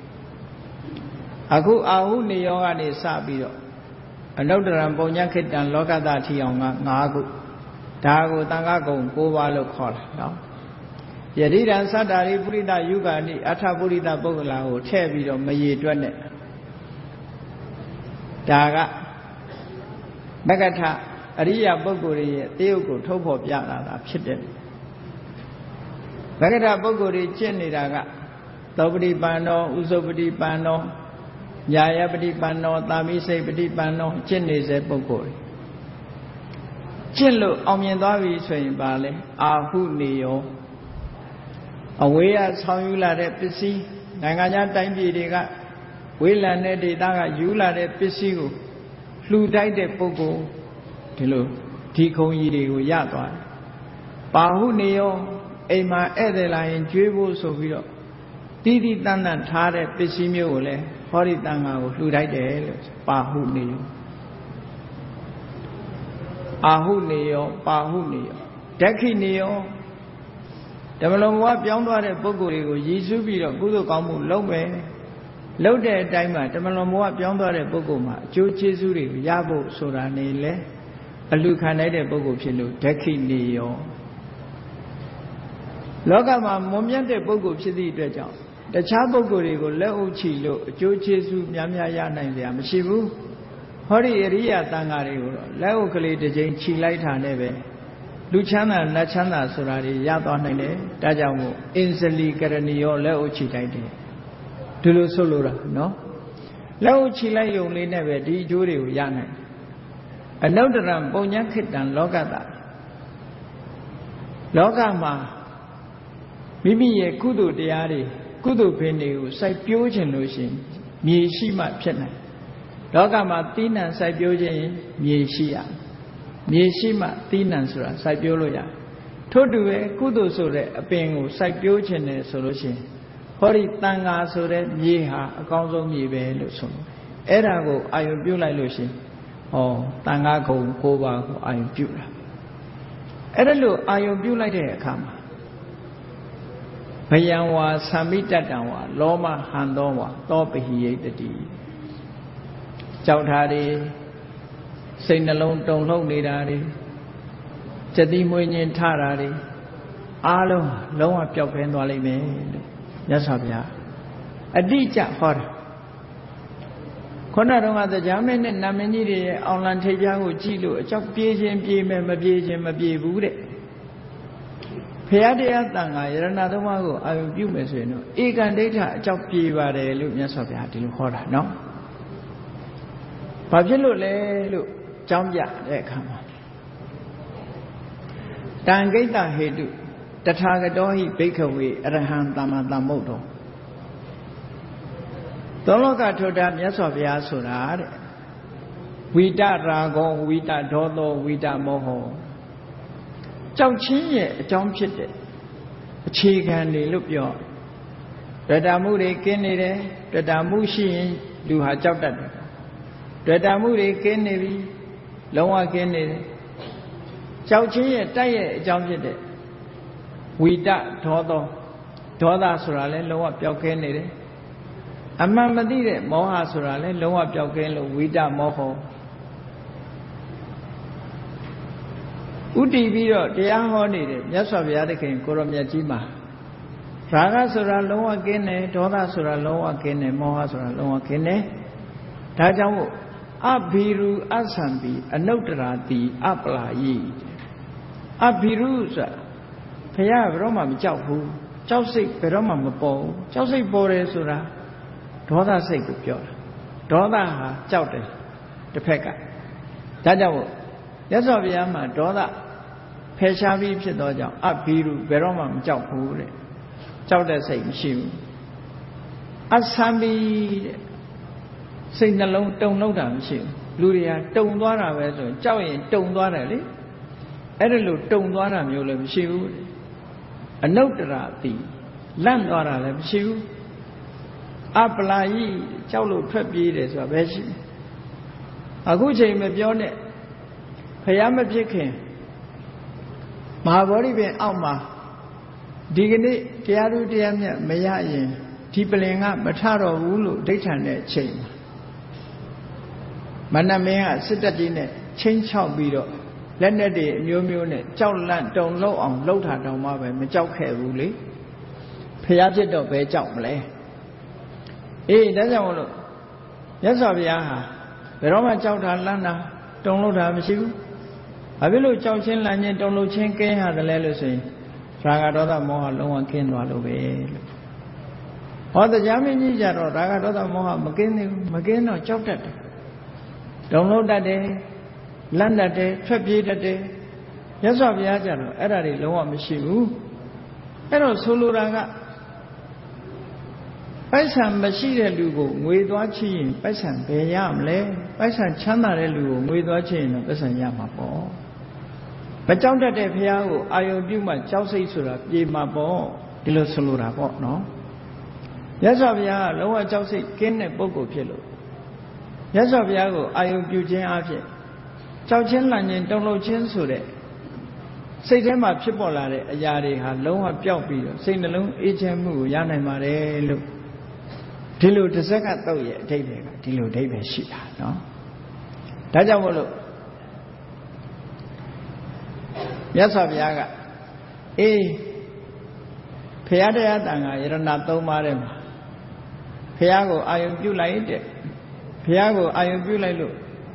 အခုအာဟုနေယောကနေစပြီးတော့အနုတ္တရံပုံညခိတံလောကသထီအောင်က၅ခုဒါကိုတန်ခါဂုံ၉ပါးလို့ခေါ်တာနော်ယတိတံသတ္တာရိပုရိသယုဂာနိအဋ္ဌပုရိသပုဂ္ဂလာကိုထည့်ပြီးတော့မရေတွက်နဲ့ဒါကမဂ္ဂထအရိယာပုဂ္ဂိုလ်ရဲ့တေယုတ်ကိုထုတ်ဖော်ပြလာတာဖြစ်တယ်မဂ္ဂထပုဂ္ဂိုလ်တွေကျင့်နေတာကသောပတိပန္နောဥစုပတိပန္နောညာယပတိပန္နောသာမိစိတ်ပတိပန္နောကျင့်နေစေပုဂ္ဂိုလ်တွေကျင့်လို့အောင်မြင်သွားပြီဆိုရင်ပါလေအာဟုနေယောအဝေးကဆောင်းယူလာတဲ့ပစ္စည်းနိုင်ငံခြားတိုင်းပြည်တွေကဝေးလံတဲ့ဒေသကယူလာတဲ့ပစ္စည်းကိုလှူတိုက်တဲ့ပုဂ္ဂိုလ်ဒီလိုဒီခုံကြီးတွေကိုရသွားတယ်ပါဟုနေယောအိမ်မှာဧည့်သည်လာရင်ကျွေးဖို့ဆိုပြီးတော့တိတိတန်တန်ထားတဲ့ပစ္စည်းမျိုးကိုလည်းဟောဒီတန်ခါကိုလှူတိုက်တယ်လို့ပါဟုနေယောအာဟုနေယောပါဟုနေယောဒက္ခိနေယောဓမ္မလုံးဘဝပြောင်းသွားတဲ့ပုဂ္ဂိုလ်တွေကိုရည်စူးပြီးတော့ကုသိုလ်ကောင်းမှုလုပ်မယ်လုပ်တဲ့အတိုင်းမှာဓမ္မလုံးဘဝပြောင်းသွားတဲ့ပုဂ္ဂိုလ်မှာအကျိုးကျေးဇူးတွေရဖို့ဆိုတာနေလေအလှခံနိုင်တဲ့ပုဂ္ဂိုလ်ဖြစ်လို့ဒက္ခိနေယောလောကမှာမွန်မြတ်တဲ့ပုဂ္ဂိုလ်ဖြစ်သည့်အတွက်ကြောင့်တခြားပုဂ္ဂိုလ်တွေကိုလက်အုပ်ချီလို့အကျိုးကျေးဇူးများများရနိုင်ကြမရှိဘူးဟောဒီအရိယတန်ဃာတွေကိုတော့လက်ဥကလေးတစ်ချိန်ခြိလိုက်တာနဲ့ပဲလူချမ်းသာနတ်ချမ်းသာဆိုတာတွေရသွားနိုင်တယ်ဒါကြောင့်မို့အင်ဇလီကရဏီရောလက်ဥခြိလိုက်တယ်ဒီလိုဆိုလိုတာနော်လက်ဥခြိလိုက်ရုံလေးနဲ့ပဲဒီအကျိုးတွေကိုရနိုင်တယ်အနုတ္တရံပုံညခိတံလောကတလောကမှာမိမိရဲ့ကုသိုလ်တရားတွေကုသိုလ်ပင်တွေကိုစိုက်ပျိုးခြင်းလို့ရှိရင်မြေရှိမှဖြစ်နိုင်လောကမှာသီးနှံစိုက်ပျိုးခြင်းမြေရှိရမြေရှိမှသီးနှံဆိုတာစိုက်ပျိုးလို့ရထို့တူပဲကုသိုလ်ဆိုတဲ့အပင်ကိုစိုက်ပျိုးခြင်းနဲ့ဆိုလို့ရှိရင်ဟောဒီတန်ဃာဆိုတဲ့မြေဟာအကောင်းဆုံးမြေပဲလို့ဆိုလို့အဲ့ဒါကိုအာယုပြုလိုက်လို့ရှိရင်ဟောတန်ဃာကုံ၉ပါးကိုအာယုပြုတာအဲ့ဒါလို့အာယုပြုလိုက်တဲ့အခါမှာဘယံဝါသံမိတတံဝါလောမဟံသောဝါသောပဟိယိတတိကြောက်ထားတွေစိတ်နှလုံးတုန်လှုပ်နေတာတွေစတိမွေးခြင်းထတာတွေအားလုံးလုံးဝပျောက်ကင်းသွားလိမ့်မယ်လို့မြတ်စွာဘုရားအတိအကျဟောတာခုနကတော့တရားမင်းနဲ့နာမင်းကြီးတွေရဲ့အောင်လံထိပ်ပြားကိုကြည့်လို့အကြောက်ပြေးခြင်းပြေးမယ်မပြေးခြင်းမပြေးဘူးတဲ့ဘုရားတရားတန်ခါယရဏသုံးပါးကိုအာရုံပြုမယ်ဆိုရင်တော့ဧကံဒိဋ္ဌအကြောက်ပြေးပါတယ်လို့မြတ်စွာဘုရားဒီလိုဟောတာနော်ဘာဖြစ်လို့လဲလို့ကြောင်းပြတဲ့အခါမှာတံဂိတ္တဟေတုတထာဂတောဟိဘိက္ခဝေအရဟံသမ္မာသမ္ဗုဒ္ဓောသောလောကထုတာမြတ်စွာဘုရားဆိုတာတဲ့ဝိတရာဂောဝိတဒေါသောဝိတမောဟောကြောက်ချင်းရဲ့အကြောင်းဖြစ်တဲ့အခြေခံတွေလို့ပြောတွေ့တာမှုတွေကင်းနေတယ်တွေ့တာမှုရှိရင်လူဟာကြောက်တတ်တယ်တွေ့တာမှုတွေကင်းနေပြီလုံးဝကင်းနေတယ်ကြောက်ချင်းရဲ့တိုက်ရဲ့အကြောင်းဖြစ်တဲ့ဝိတဒေါသောဒေါသဆိုတာလဲလုံးဝပျောက်ကင်းနေတယ်အမှန်မသိတဲ့မောဟဆိုတာလဲလုံးဝပျောက်ကင်းလို့ဝိတမောဟဥတည်ပြီးတော့တရားဟောနေတယ်မြတ်စွာဘုရားသခင်ကိုရောမြတ်ကြီးမှာရာဂဆိုတာလုံးဝကင်းတယ်ဒေါသဆိုတာလုံးဝကင်းတယ်မောဟဆိုတာလုံးဝကင်းတယ်ဒါကြောင့်မို့အဘိရုအသံပိအနုတ္တရာတိအပလာယိအဘိရုဆိုတာဘုရားဘယ်တော့မှမကြောက်ဘူးကြောက်စိတ်ဘယ်တော့မှမပေါ်ဘူးကြောက်စိတ်ပေါ်တယ်ဆိုတာဒေါသစိတ်ကိုပြောတာဒေါသဟာကြောက်တယ်တစ်ဖက်ကဒါကြောင့်မြတ်စွာဘုရားမှာဒေါသဖယ်ရှားပြီးဖြစ်သောကြောင့်အဘိရုဘယ်တော့မှမကြောက်ဘူးတဲ့ကြောက်တဲ့စိတ်မရှိဘူးအသံပိတဲ့စိတ်နှလုံးတုန်လှုပ်တာမရှိဘူးလူတွေကတုန်သွားတာပဲဆိုရင်ကြောက်ရင်တုန်သွားတယ်လေအဲ့ဒါလို့တုန်သွားတာမျိုးလည်းမရှိဘူးအနုတ္တရာတိလန့်သွားတာလည်းမရှိဘူးအပလာယိကြောက်လို့ထွက်ပြေးတယ်ဆိုတာပဲရှိအခုချိန်မပြောနဲ့ဖယားမဖြစ်ခင်မဟာဗောဓိပင်အောက်မှာဒီကနေ့တရားသူတရားမြတ်မရရင်ဒီပလင်ကမထတော့ဘူးလို့ဒိဋ္ဌံတဲ့အချိန်မှာမနမင်းကစစ်တပ်ကြီးနဲ့ချင်းချောက်ပြီးတော့လက်နဲ့တွေအမျိုးမျိုးနဲ့ကြောက်လန့်တုန်လှုပ်အောင်လှုပ်တာတောင်မှပဲမကြောက်ခဲ့ဘူးလေဖယားဖြစ်တော့ဘယ်ကြောက်မလဲအေးဒါကြောင့်မလို့မြတ်စွာဘုရားဟာဘယ်တော့မှကြောက်တာလန့်တာတုန်လှုပ်တာမရှိဘူးဘာဖြစ်လို့ကြောက်ချင်းလန့်ချင်းတုန်လှုပ်ချင်းကင်းရတယ်လဲလို့ဆိုရင်ရာဂဒေါသမောဟလုံးဝကင်းသွားလို့ပဲလို့ဟောတရားမင်းကြီးကြတော့ရာဂဒေါသမောဟမကင်းသေးဘူးမကင်းတော့ကြောက်တတ်တယ်တုန်လှုပ်တတ်တယ်လန့်တတ်တယ်ထွက်ပြေးတတ်တယ်မြတ်စွာဘုရားကြတော့အဲ့ဒါတွေလုံးဝမရှိဘူးအဲ့တော့ဆိုလိုတာကပိုက်ဆံမရှိတဲ့လူကိုငွေသွားချီရင်ပိုက်ဆံဘယ်ရမလဲပိုက်ဆံချမ်းသာတဲ့လူကိုငွေသွားချီရင်တော့ပိုက်ဆံရမှာပေါ့မကြောက်တတ်တဲ့ဘုရားကိုအာယုံပြုမှကြောက်စိတ်ဆိုတာပြေမှာပေါ့ဒီလိုဆိုလိုတာပေါ့နော်မြတ်စွာဘုရားကလုံးဝကြောက်စိတ်ကင်းတဲ့ပုဂ္ဂိုလ်ဖြစ်လို့မြတ်စွာဘုရားကိုအာယုံပြုခြင်းအဖြစ်ကြောက်ချင်းလန့်ခြင်းတုန်လှုပ်ခြင်းဆိုတဲ့စိတ်ထဲမှာဖြစ်ပေါ်လာတဲ့အရာတွေဟာလုံးဝပျောက်ပြီးတော့စိတ်နှလုံးအေးချမ်းမှုကိုရနိုင်ပါတယ်လို့ဒီလိုတစ်စက္ကန့်တော့ရဲ့အဓိပ္ပာယ်ကဒီလိုအဓိပ္ပာယ်ရှိတာနော်ဒါကြောင့်မို့လို့မြတ်စွာဘုရားကအေးဘုရားတရားတန်ခါယရဏသုံးပါးထဲမှာဘုရားကိုအာယုံပြုလိုက်တဲ့ဘုရားကိုအာယုံပြုလိုက်လို့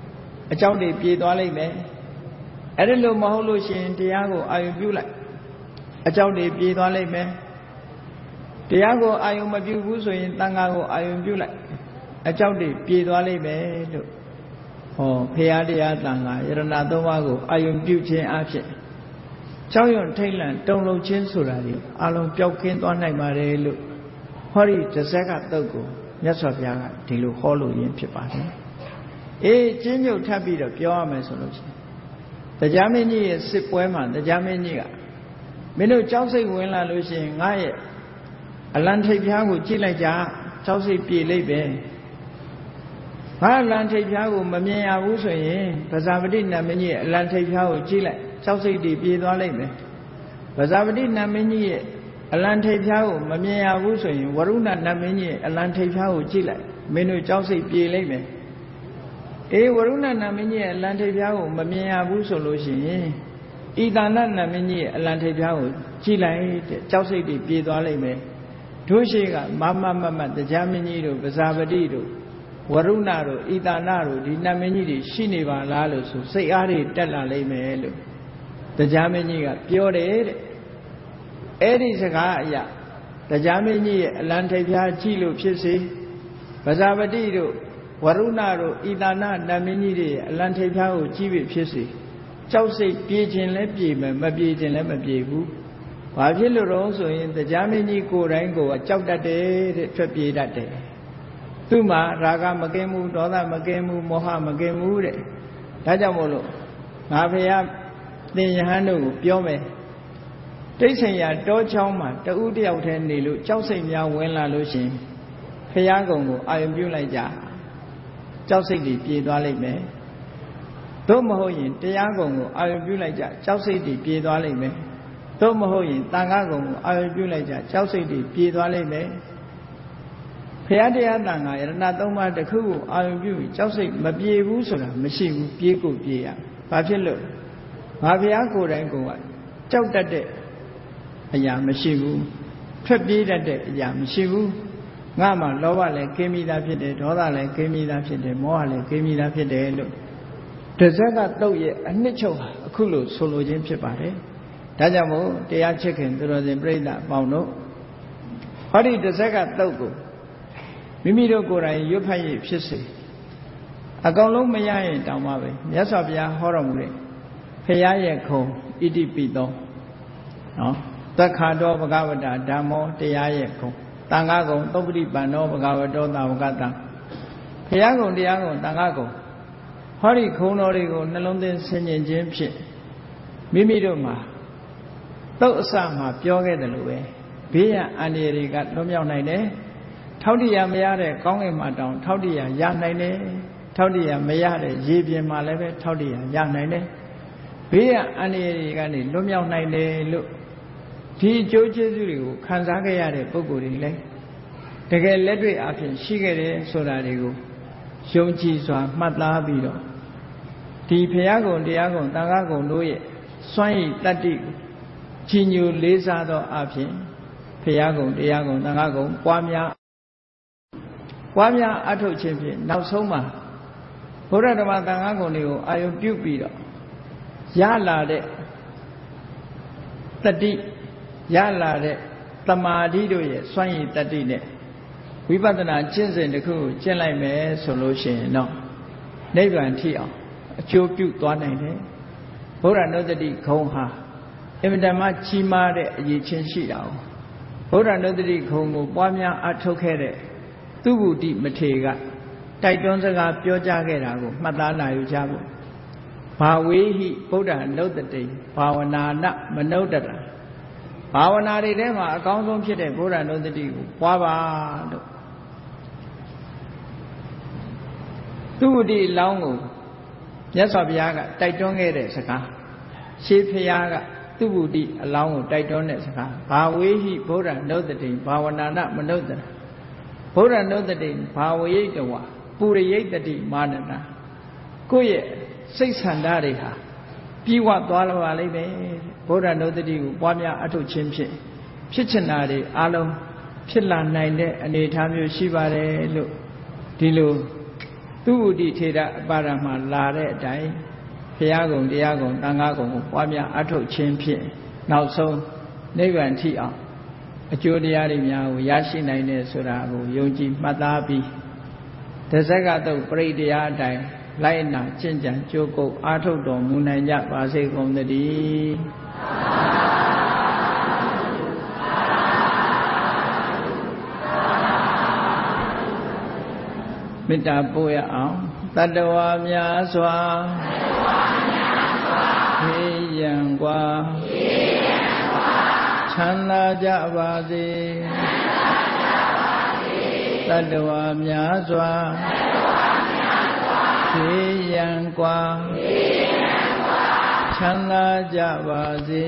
အကြောင်းတွေပြေသွားလိမ့်မယ်အဲ့ဒါလို့မဟုတ်လို့ရှိရင်တရားကိုအာရုံပြုလိုက်အကြောင်းတွေပြေသွားလိမ့်မယ်တရားကိုအာရုံမပြုဘူးဆိုရင်တန်ခါကိုအာရုံပြုလိုက်အကြောင်းတွေပြေသွားလိမ့်မယ်လို့ဟောဖရာတရားတန်ခါယရဏသုံးပါးကိုအာရုံပြုခြင်းအဖြစ်ကြောက်ရွံ့ထိတ်လန့်တုန်လှုပ်ခြင်းဆိုတာဒီအလုံးပျောက်ကင်းသွားနိုင်ပါတယ်လို့ဟောဒီတစ်ဆက်ကတုတ်ကိုမြတ်စွာဘုရားကဒီလိုဟောလို့ရင်းဖြစ်ပါတယ်အေးကျင်းညုတ်ထပ်ပြီးတော့ပြောရမယ်ဆိုလို့ရှိရင်တရားမင်းကြီးရဲ့စစ်ပွဲမှာတရားမင်းကြီးကမင်းတို့ကြောက်စိတ်ဝင်လာလို့ရှိရင်ငါရဲ့အလံထိပ်ဖြားကိုကြည့်လိုက်ကြကြောက်စိတ်ပြေလိမ့်ပဲငါအလံထိပ်ဖြားကိုမမြင်ရဘူးဆိုရင်ပဇာပတိနတ်မင်းကြီးရဲ့အလံထိပ်ဖြားကိုကြည့်လိုက်ကြောက်စိတ်တွေပြေသွားလိမ့်မယ်ပဇာပတိနတ်မင်းကြီးရဲ့အလံထိပ်ဖြားကိုမမြင်ရဘူးဆိုရင်ဝရုဏနတ်မင်းကြီးရဲ့အလံထိပ်ဖြားကိုကြည့်လိုက်မင်းတို့ကြောက်စိတ်ပြေလိမ့်မယ်အေးဝရုဏနတ်မင်းကြီးရဲ့အလံထိပ်ဖြားကိုမမြင်ရဘူးဆိုလို့ရှိရင်ဣသနနတ်မင်းကြီးရဲ့အလံထိပ်ဖြားကိုကြည့်လိုက်တဲ့ကြောက်စိတ်တွေပြေသွားလိမ့်မယ်တို့ရှိကမမတရားမင်းကြီးတို့ပဇာပတိတို့ဝရုဏတို့ဣသနတို့ဒီနတ်မင်းကြီးတွေရှိနေပါလားလို့ဆိုစိတ်အားတွေတက်လာလိမ့်မယ်လို့တရားမင်းကြီးကပြောတယ်တဲ့အဲ့ဒီစကားအရာတရားမင်းကြီးရဲ့အလံထိပ်ဖြားကြည့်လို့ဖြစ်စေပဇာပတိတို့ဝရုဏတို့ဣသနနတ်မင်းကြီးတွေရဲ့အလံထိပ်ဖြားကိုကြည့်ပြီးဖြစ်စေကြောက်စိတ်ပြေခြင်းလဲပြေမယ်မပြေခြင်းလဲမပြေဘူးဘာဖြစ်လို့တော့ဆိုရင်တရားမင်းကြီးကိုယ်တိုင်ကိုယ်ကကြောက်တတ်တယ်တဲ့ထွက်ပြေးတတ်တယ်သူ့မှာရာဂမကင်းဘူးဒေါသမကင်းဘူးမောဟမကင်းဘူးတဲ့ဒါကြောင့်မို့လို့ငါဖရာသင်ယဟန်တို့ကိုပြောမယ်တိတ်ဆိန်ရတောချောင်းမှာတဦးတယောက်တည်းနေလို့ကြောက်စိတ်များဝင်လာလို့ရှင်ဖရာကုံကိုအာရုံပြုလိုက်ကြကြောက်စိတ်တွေပြေသွားလိမ့်မယ်သို့မဟုတ်ရင်တရားကုံကိုအာရုံပြုလိုက်ကြကြောက်စိတ်တွေပြေသွားလိမ့်မယ်သို့မဟုတ်ရင်တန်ခါကုံကိုအာရုံပြုလိုက်ကြကြောက်စိတ်တွေပြေသွားလိမ့်မယ်ဖရာတရားတန်ခါယရဏသုံးပါးတစ်ခုကိုအာရုံပြုပြီးကြောက်စိတ်မပြေဘူးဆိုတာမရှိဘူးပြေကိုပြေရဘာဖြစ်လို့ငါဖရာကိုယ်တိုင်ကကြောက်တတ်တဲ့အရာမရှိဘူးထွက်ပြေးတတ်တဲ့အရာမရှိဘူးငါမှလောဘလည်းကင်းမိသားဖြစ်တယ်ဒေါသလည်းကင်းမိသားဖြစ်တယ်မောဟလည်းကင်းမိသားဖြစ်တယ်လို့တစ်ဆက်ကတုတ်ရဲ့အနှစ်ချုပ်ဟာအခုလို့ဆိုလိုခြင်းဖြစ်ပါတယ်ဒါကြောင့်မို့တရားချစ်ခင်သူတော်စင်ပြိဿအပေါင်းတို့ဟောဒီတစ်ဆက်ကတုတ်ကိုမိမိတို့ကိုယ်တိုင်ရွတ်ဖတ်ရဖြစ်စေအကောင်လုံးမရရင်တောင်းပါပဲမြတ်စွာဘုရားဟောတော်မူတဲ့ဖရာရဲ့ခုံဣတိပိသောနော်သက္ခါတော်ဘဂဝတာဓမ္မောတရားရဲ့ခုံတန်ခါကုံသုပ္ပတိပန္နောဘဂဝတောသာဝကတံဖရာကုံတရားကုံတန်ခါကုံဟောဒီခုံတော်တွေကိုနှလုံးသွင်းဆင်ခြင်ခြင်းဖြင့်မိမိတို့မှာသုတ်အစမှာပြောခဲ့တယ်လို့ပဲဘေးရန်အန္တရာယ်တွေကလွတ်မြောက်နိုင်တယ်ထောက်တရားမရတဲ့ကောင်းကင်မှာတောင်ထောက်တရားရနိုင်တယ်ထောက်တရားမရတဲ့ရေပြင်မှာလည်းပဲထောက်တရားရနိုင်တယ်ဘေးရန်အန္တရာယ်တွေကနေလွတ်မြောက်နိုင်တယ်လို့ဒီအကျိုးကျေးဇူးတွေကိုခံစားခဲ့ရတဲ့ပုဂ္ဂိုလ်တွေလည်းတကယ်လက်တွေ့အဖြစ်ရှိခဲ့တယ်ဆိုတာတွေကိုယုံကြည်စွာမှတ်သားပြီးတော့ဒီဘုရားကုံတရားကုံသံဃာကုံတို့ရဲ့စွမ်းရည်တတ္တိကြီးညိုလေးစားသောအဖြစ်ဘုရားကုံတရားကုံသံဃာကုံပွားများအထုတ်ခြင်းဖြင့်နောက်ဆုံးမှာဘုရားဓမ္မသံဃာကုံတွေကိုအာယုပြုပြီးတော့ရလာတဲ့တတိရလာတဲ့တမာတိတို့ရဲ့စွမ်းရည်တတ္တိနဲ့ဝိပဿနာကျင့်စဉ်တစ်ခုကိုကျင့်လိုက်မယ်ဆိုလို့ရှိရင်တော့နိဗ္ဗာန်ထိအောင်အကျိုးပြုသွားနိုင်တယ်ဘုရားနုတ္တိဂုံဟာအင်မတန်မှကြီးမားတဲ့အရေးချင်းရှိတာ哦ဘုရားနုတ္တိဂုံကိုပွားများအထုတ်ခဲ့တဲ့သူဗုဒ္ဓမထေရကတိုက်တွန်းစကားပြောကြားခဲ့တာကိုမှတ်သားနိုင်ကြဖို့ဘာဝေဟိဗုဒ္ဓနုတ္တိဘာဝနာနမနုဿတံဘာဝနာတွေထဲမှာအကောင်းဆုံးဖြစ်တဲ့ဘုရားနုတ္တိကိုပွားပါလို့သူဗုဒ္ဓလောင်းကိုမြတ်စွာဘုရားကတိုက်တွန်းခဲ့တဲ့စကားရှေးဘုရားကသူဗုဒ္ဓအလောင်းကိုတိုက်တွန်းတဲ့စကားဘာဝေဟိဗုဒ္ဓနုတ္တိဘာဝနာနမနုဿတံဘုရားနုတ္တိဘာဝရိတဝပုရိယိတတိမာနနာကိုယ့်ရဲ့စိတ်ဆန္ဒတွေဟာပြီးဝသွားလာပါလိမ့်မယ်ဘုရားနုတ္တိကိုပွားများအထုတ်ခြင်းဖြင့်ဖြစ်ချင်တာတွေအလုံးဖြစ်လာနိုင်တဲ့အနေအထားမျိုးရှိပါတယ်လို့ဒီလိုသူဝတိထေရအပါရမှာလာတဲ့အတိုင်းဘုရားကုံတရားကုံသံဃာကုံကိုပွားများအထုတ်ခြင်းဖြင့်နောက်ဆုံးနိဗ္ဗာန်ထိအောင်အကျိုးတရားတွေများကိုရရှိနိုင်တယ်ဆိုတာကိုယုံကြည်မှတ်သားပြီးတဇက္ကတုတ်ပရိတရားအတိုင်းလိုက်နာကျင့်ကြံကြိုးကုပ်အားထုတ်တော်မူနိုင်ကြပါစေကုန်သတည်းမေတ္တာပို့ရအောင်တတ္တဝါများစွာခေယံกว่าချမ်းသာကြပါစေတတ္တဝါများစွာခေယံกว่าချမ်းသာကြပါစေ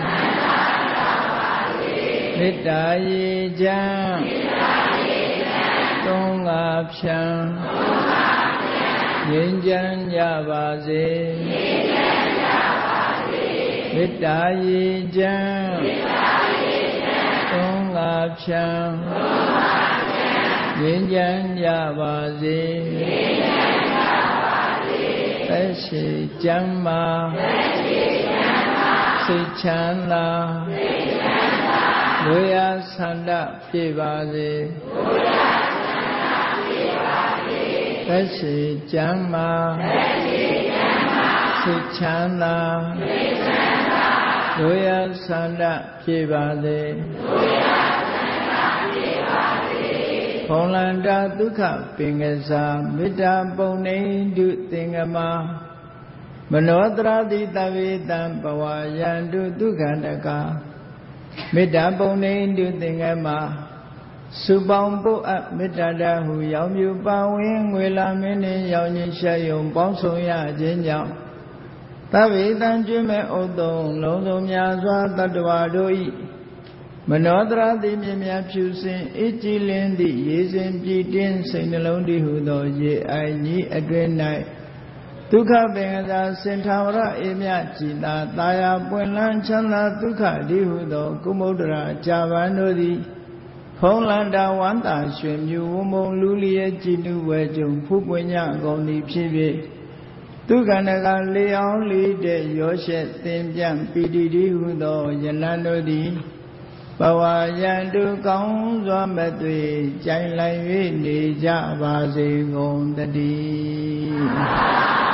မေတ္တာရေချမ်းသုံးငါဖြံငြိမ်းချမ်းကြပါစေမေတ္တာရေချမ်းသုံးငါဖြံငြိမ်းချမ်းကြပါစေသက်ရှိကျမ်းမာစိတ်ချမ်းသာလူရဆန္ဒပြည့်ပါစေသက်ရှိကျမ်းမာစိတ်ချမ်းသာလူရဆန္ဒပြည့်ပါစေဘုံလန္တာဒုက္ခပင်ကစားမေတ္တာပုံနေတုသင်္ကမမနောတရတိတဝေတံဘဝယန္တုဒုက္ခန္တကမေတ္တာပုံနေတုသင်္ကမစုပေါင်းပုအပ်မေတ္တာတဟုရောင်မြူပါဝင်ငွေလာမင်းနှင့်ရောင်ခြင်းရှက်ယုံပေါင်းဆောင်ရခြင်းကြောင့်သဗ္ဗေတံကျွမ်းမဲ့ဥတုံလုံးစုံများစွာတတ္တဝါတို့၏မနောတရတိမြင်များဖြူစင်အေးကြည်လင်းသည့်ရေစဉ်ပြည့်တင်းစိတ်နှလုံးတည်ဟုသောရေအိုင်ကြီးအတွင်၌ဒုက္ခပင်ကသာစင်ထာဝရအေးမြကြည်သာတာယာပွင့်လန်းချမ်းသာဒုက္ခတည်ဟုသောကုမုဒ္ဒရာကြာပန်တို့သည်ဖုံးလန္တာဝန္တာရွှင်မြူဝမုံလူလျက်ကြည်နုဝဲကြုံဖူးပွင့်ညကုန်သည်ဖြစ်၍ဒုက္ခန္တကလေအောင်လေးတဲ့ရောရှက်သင်ပြန့်ပီတိတည်ဟုသောယလန်တို့သည်ဘဝယန္တုကောင်းစွာမသွေကြိုင်လိုက်၍နေကြပါစေကုန်တည်း